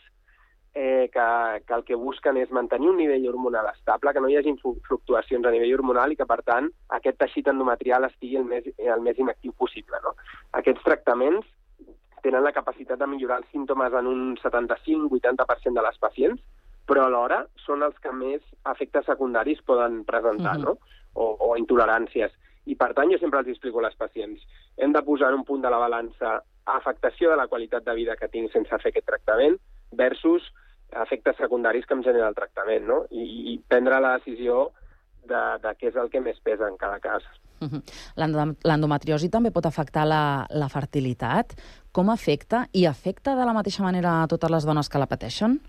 que el que busquen és mantenir un nivell hormonal estable, que no hi hagi fluctuacions a nivell hormonal i que, per tant, aquest teixit endometrial estigui el més inactiu possible. No? Aquests tractaments tenen la capacitat de millorar els símptomes en un 75-80% de les pacients, però alhora són els que més efectes secundaris poden presentar, no? O intoleràncies. I, per tant, jo sempre els explico a les pacients, hem de posar en un punt de la balança afectació de la qualitat de vida que tinc sense fer aquest tractament versus efectes secundaris que em genera el tractament, no? I prendre la decisió de què és el que més pesa en cada cas. L'endometriosi també pot afectar la fertilitat. Com afecta? I afecta de la mateixa manera a totes les dones que la pateixen?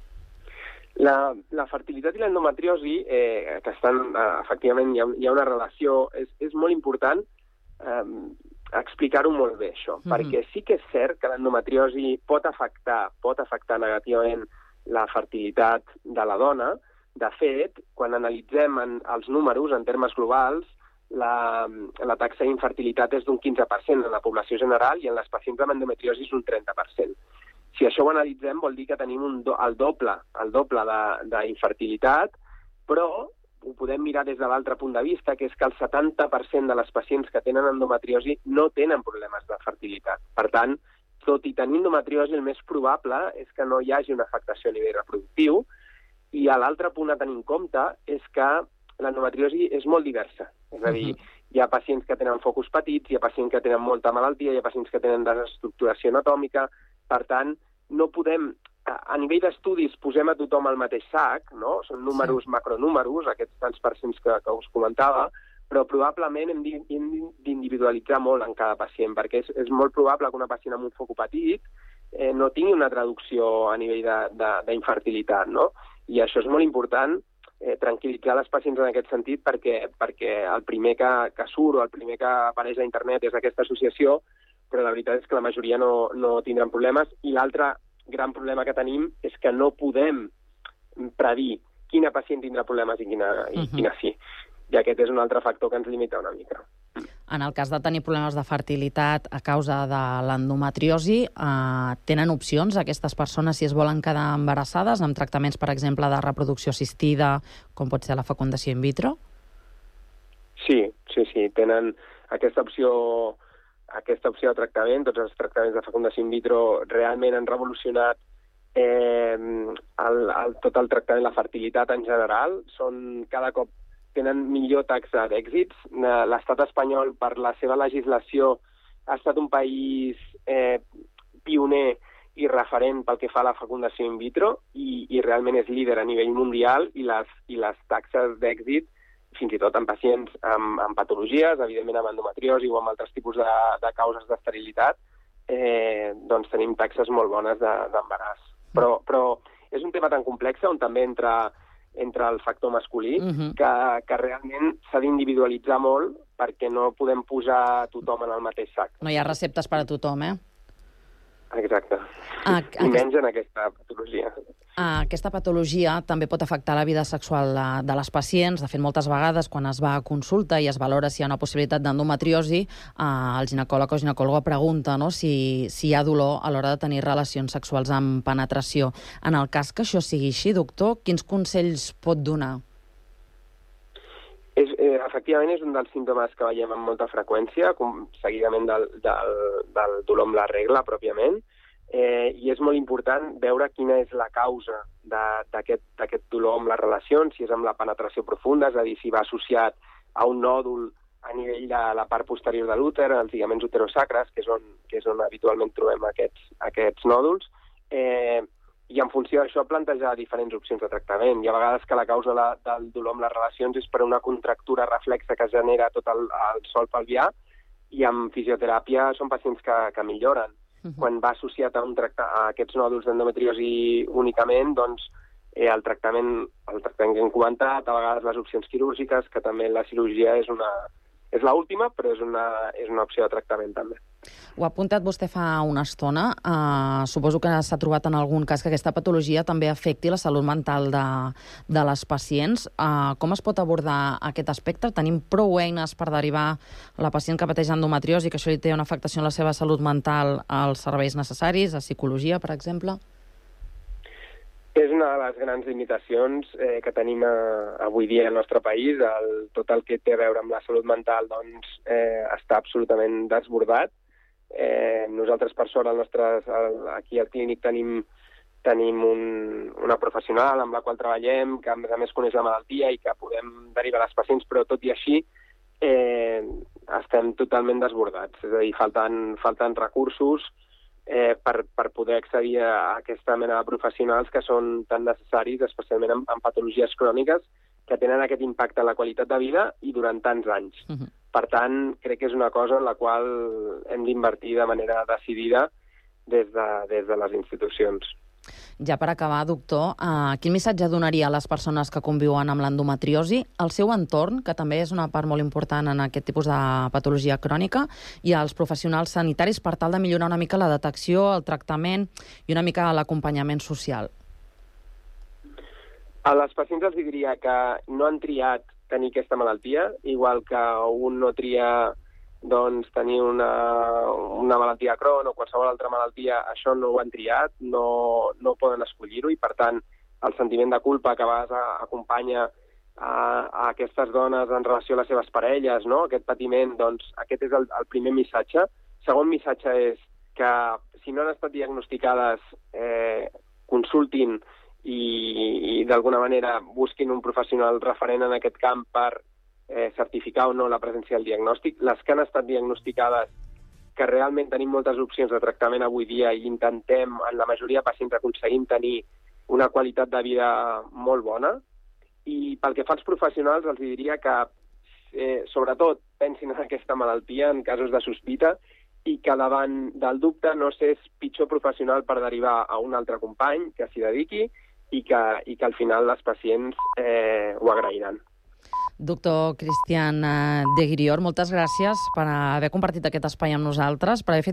La fertilitat i l'endometriosi, que estan, efectivament, hi ha una relació, és molt important explicar-ho molt bé, això, perquè sí que és cert que l'endometriosi pot afectar negativament la fertilitat de la dona. De fet, quan analitzem els números en termes globals, la taxa d'infertilitat és d'un 15% en la població general i en les pacients amb endometriosi és un 30%. Si això ho analitzem, vol dir que tenim el doble d'infertilitat, però ho podem mirar des de l'altre punt de vista, que és que el 70% de les pacients que tenen endometriosi no tenen problemes de fertilitat. Per tant, tot i tenir endometriosi, el més probable és que no hi hagi una afectació a nivell reproductiu. I l'altre punt a tenir en compte és que l'endometriosi és molt diversa. És a dir, hi ha pacients que tenen focus petits, hi ha pacients que tenen molta malaltia, hi ha pacients que tenen desestructuració anatòmica. Per tant, no podem... A nivell d'estudis posem a tothom al mateix sac, no? Són números, macronúmeros, aquests tants percents que us comentava, però probablement hem d'individualitzar molt en cada pacient, perquè és molt probable que una pacient amb un foco petit no tingui una traducció a nivell d'infertilitat, no? I això és molt important, tranquil·litzar les pacients en aquest sentit, perquè el primer que surt o el primer que apareix a internet és aquesta associació, però la veritat és que la majoria no tindran problemes. I l'altre gran problema que tenim és que no podem predir quina pacient tindrà problemes i quina sí. I aquest és un altre factor que ens limita una mica. En el cas de tenir problemes de fertilitat a causa de l'endometriosi, tenen opcions aquestes persones si es volen quedar embarassades amb tractaments, per exemple, de reproducció assistida, com pot ser la fecundació in vitro? Sí, tenen aquesta opció de tractament. Tots els tractaments de fecundació in vitro realment han revolucionat tot el tractament, la fertilitat en general. Cada cop tenen millor taxa d'èxits. L'estat espanyol, per la seva legislació, ha estat un país pioner i referent pel que fa a la fecundació in vitro i realment és líder a nivell mundial i les taxes d'èxit, fins i tot en pacients amb patologies, evidentment amb endometriosi o amb altres tipus de causes d'esterilitat, doncs tenim taxes molt bones d'embaràs. Però és un tema tan complex on també entra el factor masculí, que realment s'ha d'individualitzar molt perquè no podem posar tothom en el mateix sac. No hi ha receptes per a tothom, Exacte. I menys en aquesta patologia. Aquesta patologia també pot afectar la vida sexual de les pacients. De fet, moltes vegades, quan es va a consulta i es valora si hi ha una possibilitat d'endometriosi, el ginecòleg o ginecòloga pregunta si hi ha dolor a l'hora de tenir relacions sexuals amb penetració. En el cas que això sigui així, doctor, quins consells pot donar? Efectivament, és un dels símptomes que veiem amb molta freqüència, seguidament del dolor amb la regla, pròpiament, i és molt important veure quina és la causa d'aquest dolor amb les relacions, si és amb la penetració profunda, és a dir, si va associat a un nòdul a nivell de la part posterior de l'úter, els lligaments uterosacres, que és on habitualment trobem aquests nòduls, i en funció d'això plantejar diferents opcions de tractament. Hi ha vegades que la causa del dolor amb les relacions és per una contractura reflexa que genera tot el sòl pelvià, i amb fisioteràpia són pacients que milloren. Quan va associat a aquests nòduls d'endometriosi únicament, doncs el tractament que hem comentat, a vegades les opcions quirúrgiques, que també la cirurgia és l'última, però és una opció de tractament també. Ho ha apuntat vostè fa una estona. Suposo que s'ha trobat en algun cas que aquesta patologia també afecti la salut mental de les pacients. Com es pot abordar aquest aspecte? Tenim prou eines per derivar la pacient que pateix endometriosi, que això li té una afectació en la seva salut mental, als serveis necessaris, a psicologia, per exemple? És una de les grans limitacions que tenim avui dia al nostre país. Tot el que té a veure amb la salut mental doncs, està absolutament desbordat. Nosaltres, per sort, aquí al clínic tenim una professional amb la qual treballem, que a més coneix la malaltia i que podem derivar les pacients, però tot i així estem totalment desbordats. És a dir, falten recursos per poder accedir a aquesta mena de professionals que són tan necessaris, especialment en patologies cròniques, que tenen aquest impacte en la qualitat de vida i durant tants anys. Per tant, crec que és una cosa en la qual hem d'invertir de manera decidida des de les institucions. Ja per acabar, doctor, quin missatge donaria a les persones que conviuen amb l'endometriosi, al seu entorn, que també és una part molt important en aquest tipus de patologia crònica, i als professionals sanitaris per tal de millorar una mica la detecció, el tractament i una mica l'acompanyament social? A les pacients els diria que no han triat tenir aquesta malaltia, igual que un no tria tenir una malaltia Crohn o qualsevol altra malaltia, això no ho han triat, no poden escollir-ho, i per tant el sentiment de culpa que a vegades acompanya a aquestes dones en relació a les seves parelles, no? Aquest patiment, aquest és el primer missatge. Segon missatge és que si no han estat diagnosticades, consultin i d'alguna manera busquin un professional referent en aquest camp per certificar o no la presència del diagnòstic. Les que han estat diagnosticades, que realment tenim moltes opcions de tractament avui dia i intentem, en la majoria de pacients, aconseguim tenir una qualitat de vida molt bona. I pel que fa als professionals, els diria que sobretot pensin en aquesta malaltia en casos de sospita i que davant del dubte no s'és pitjor professional per derivar a un altre company que s'hi dediqui i que al final les pacients ho agrairan. Doctor Cristian de Guirior, moltes gràcies per haver compartit aquest espai amb nosaltres, per haver fet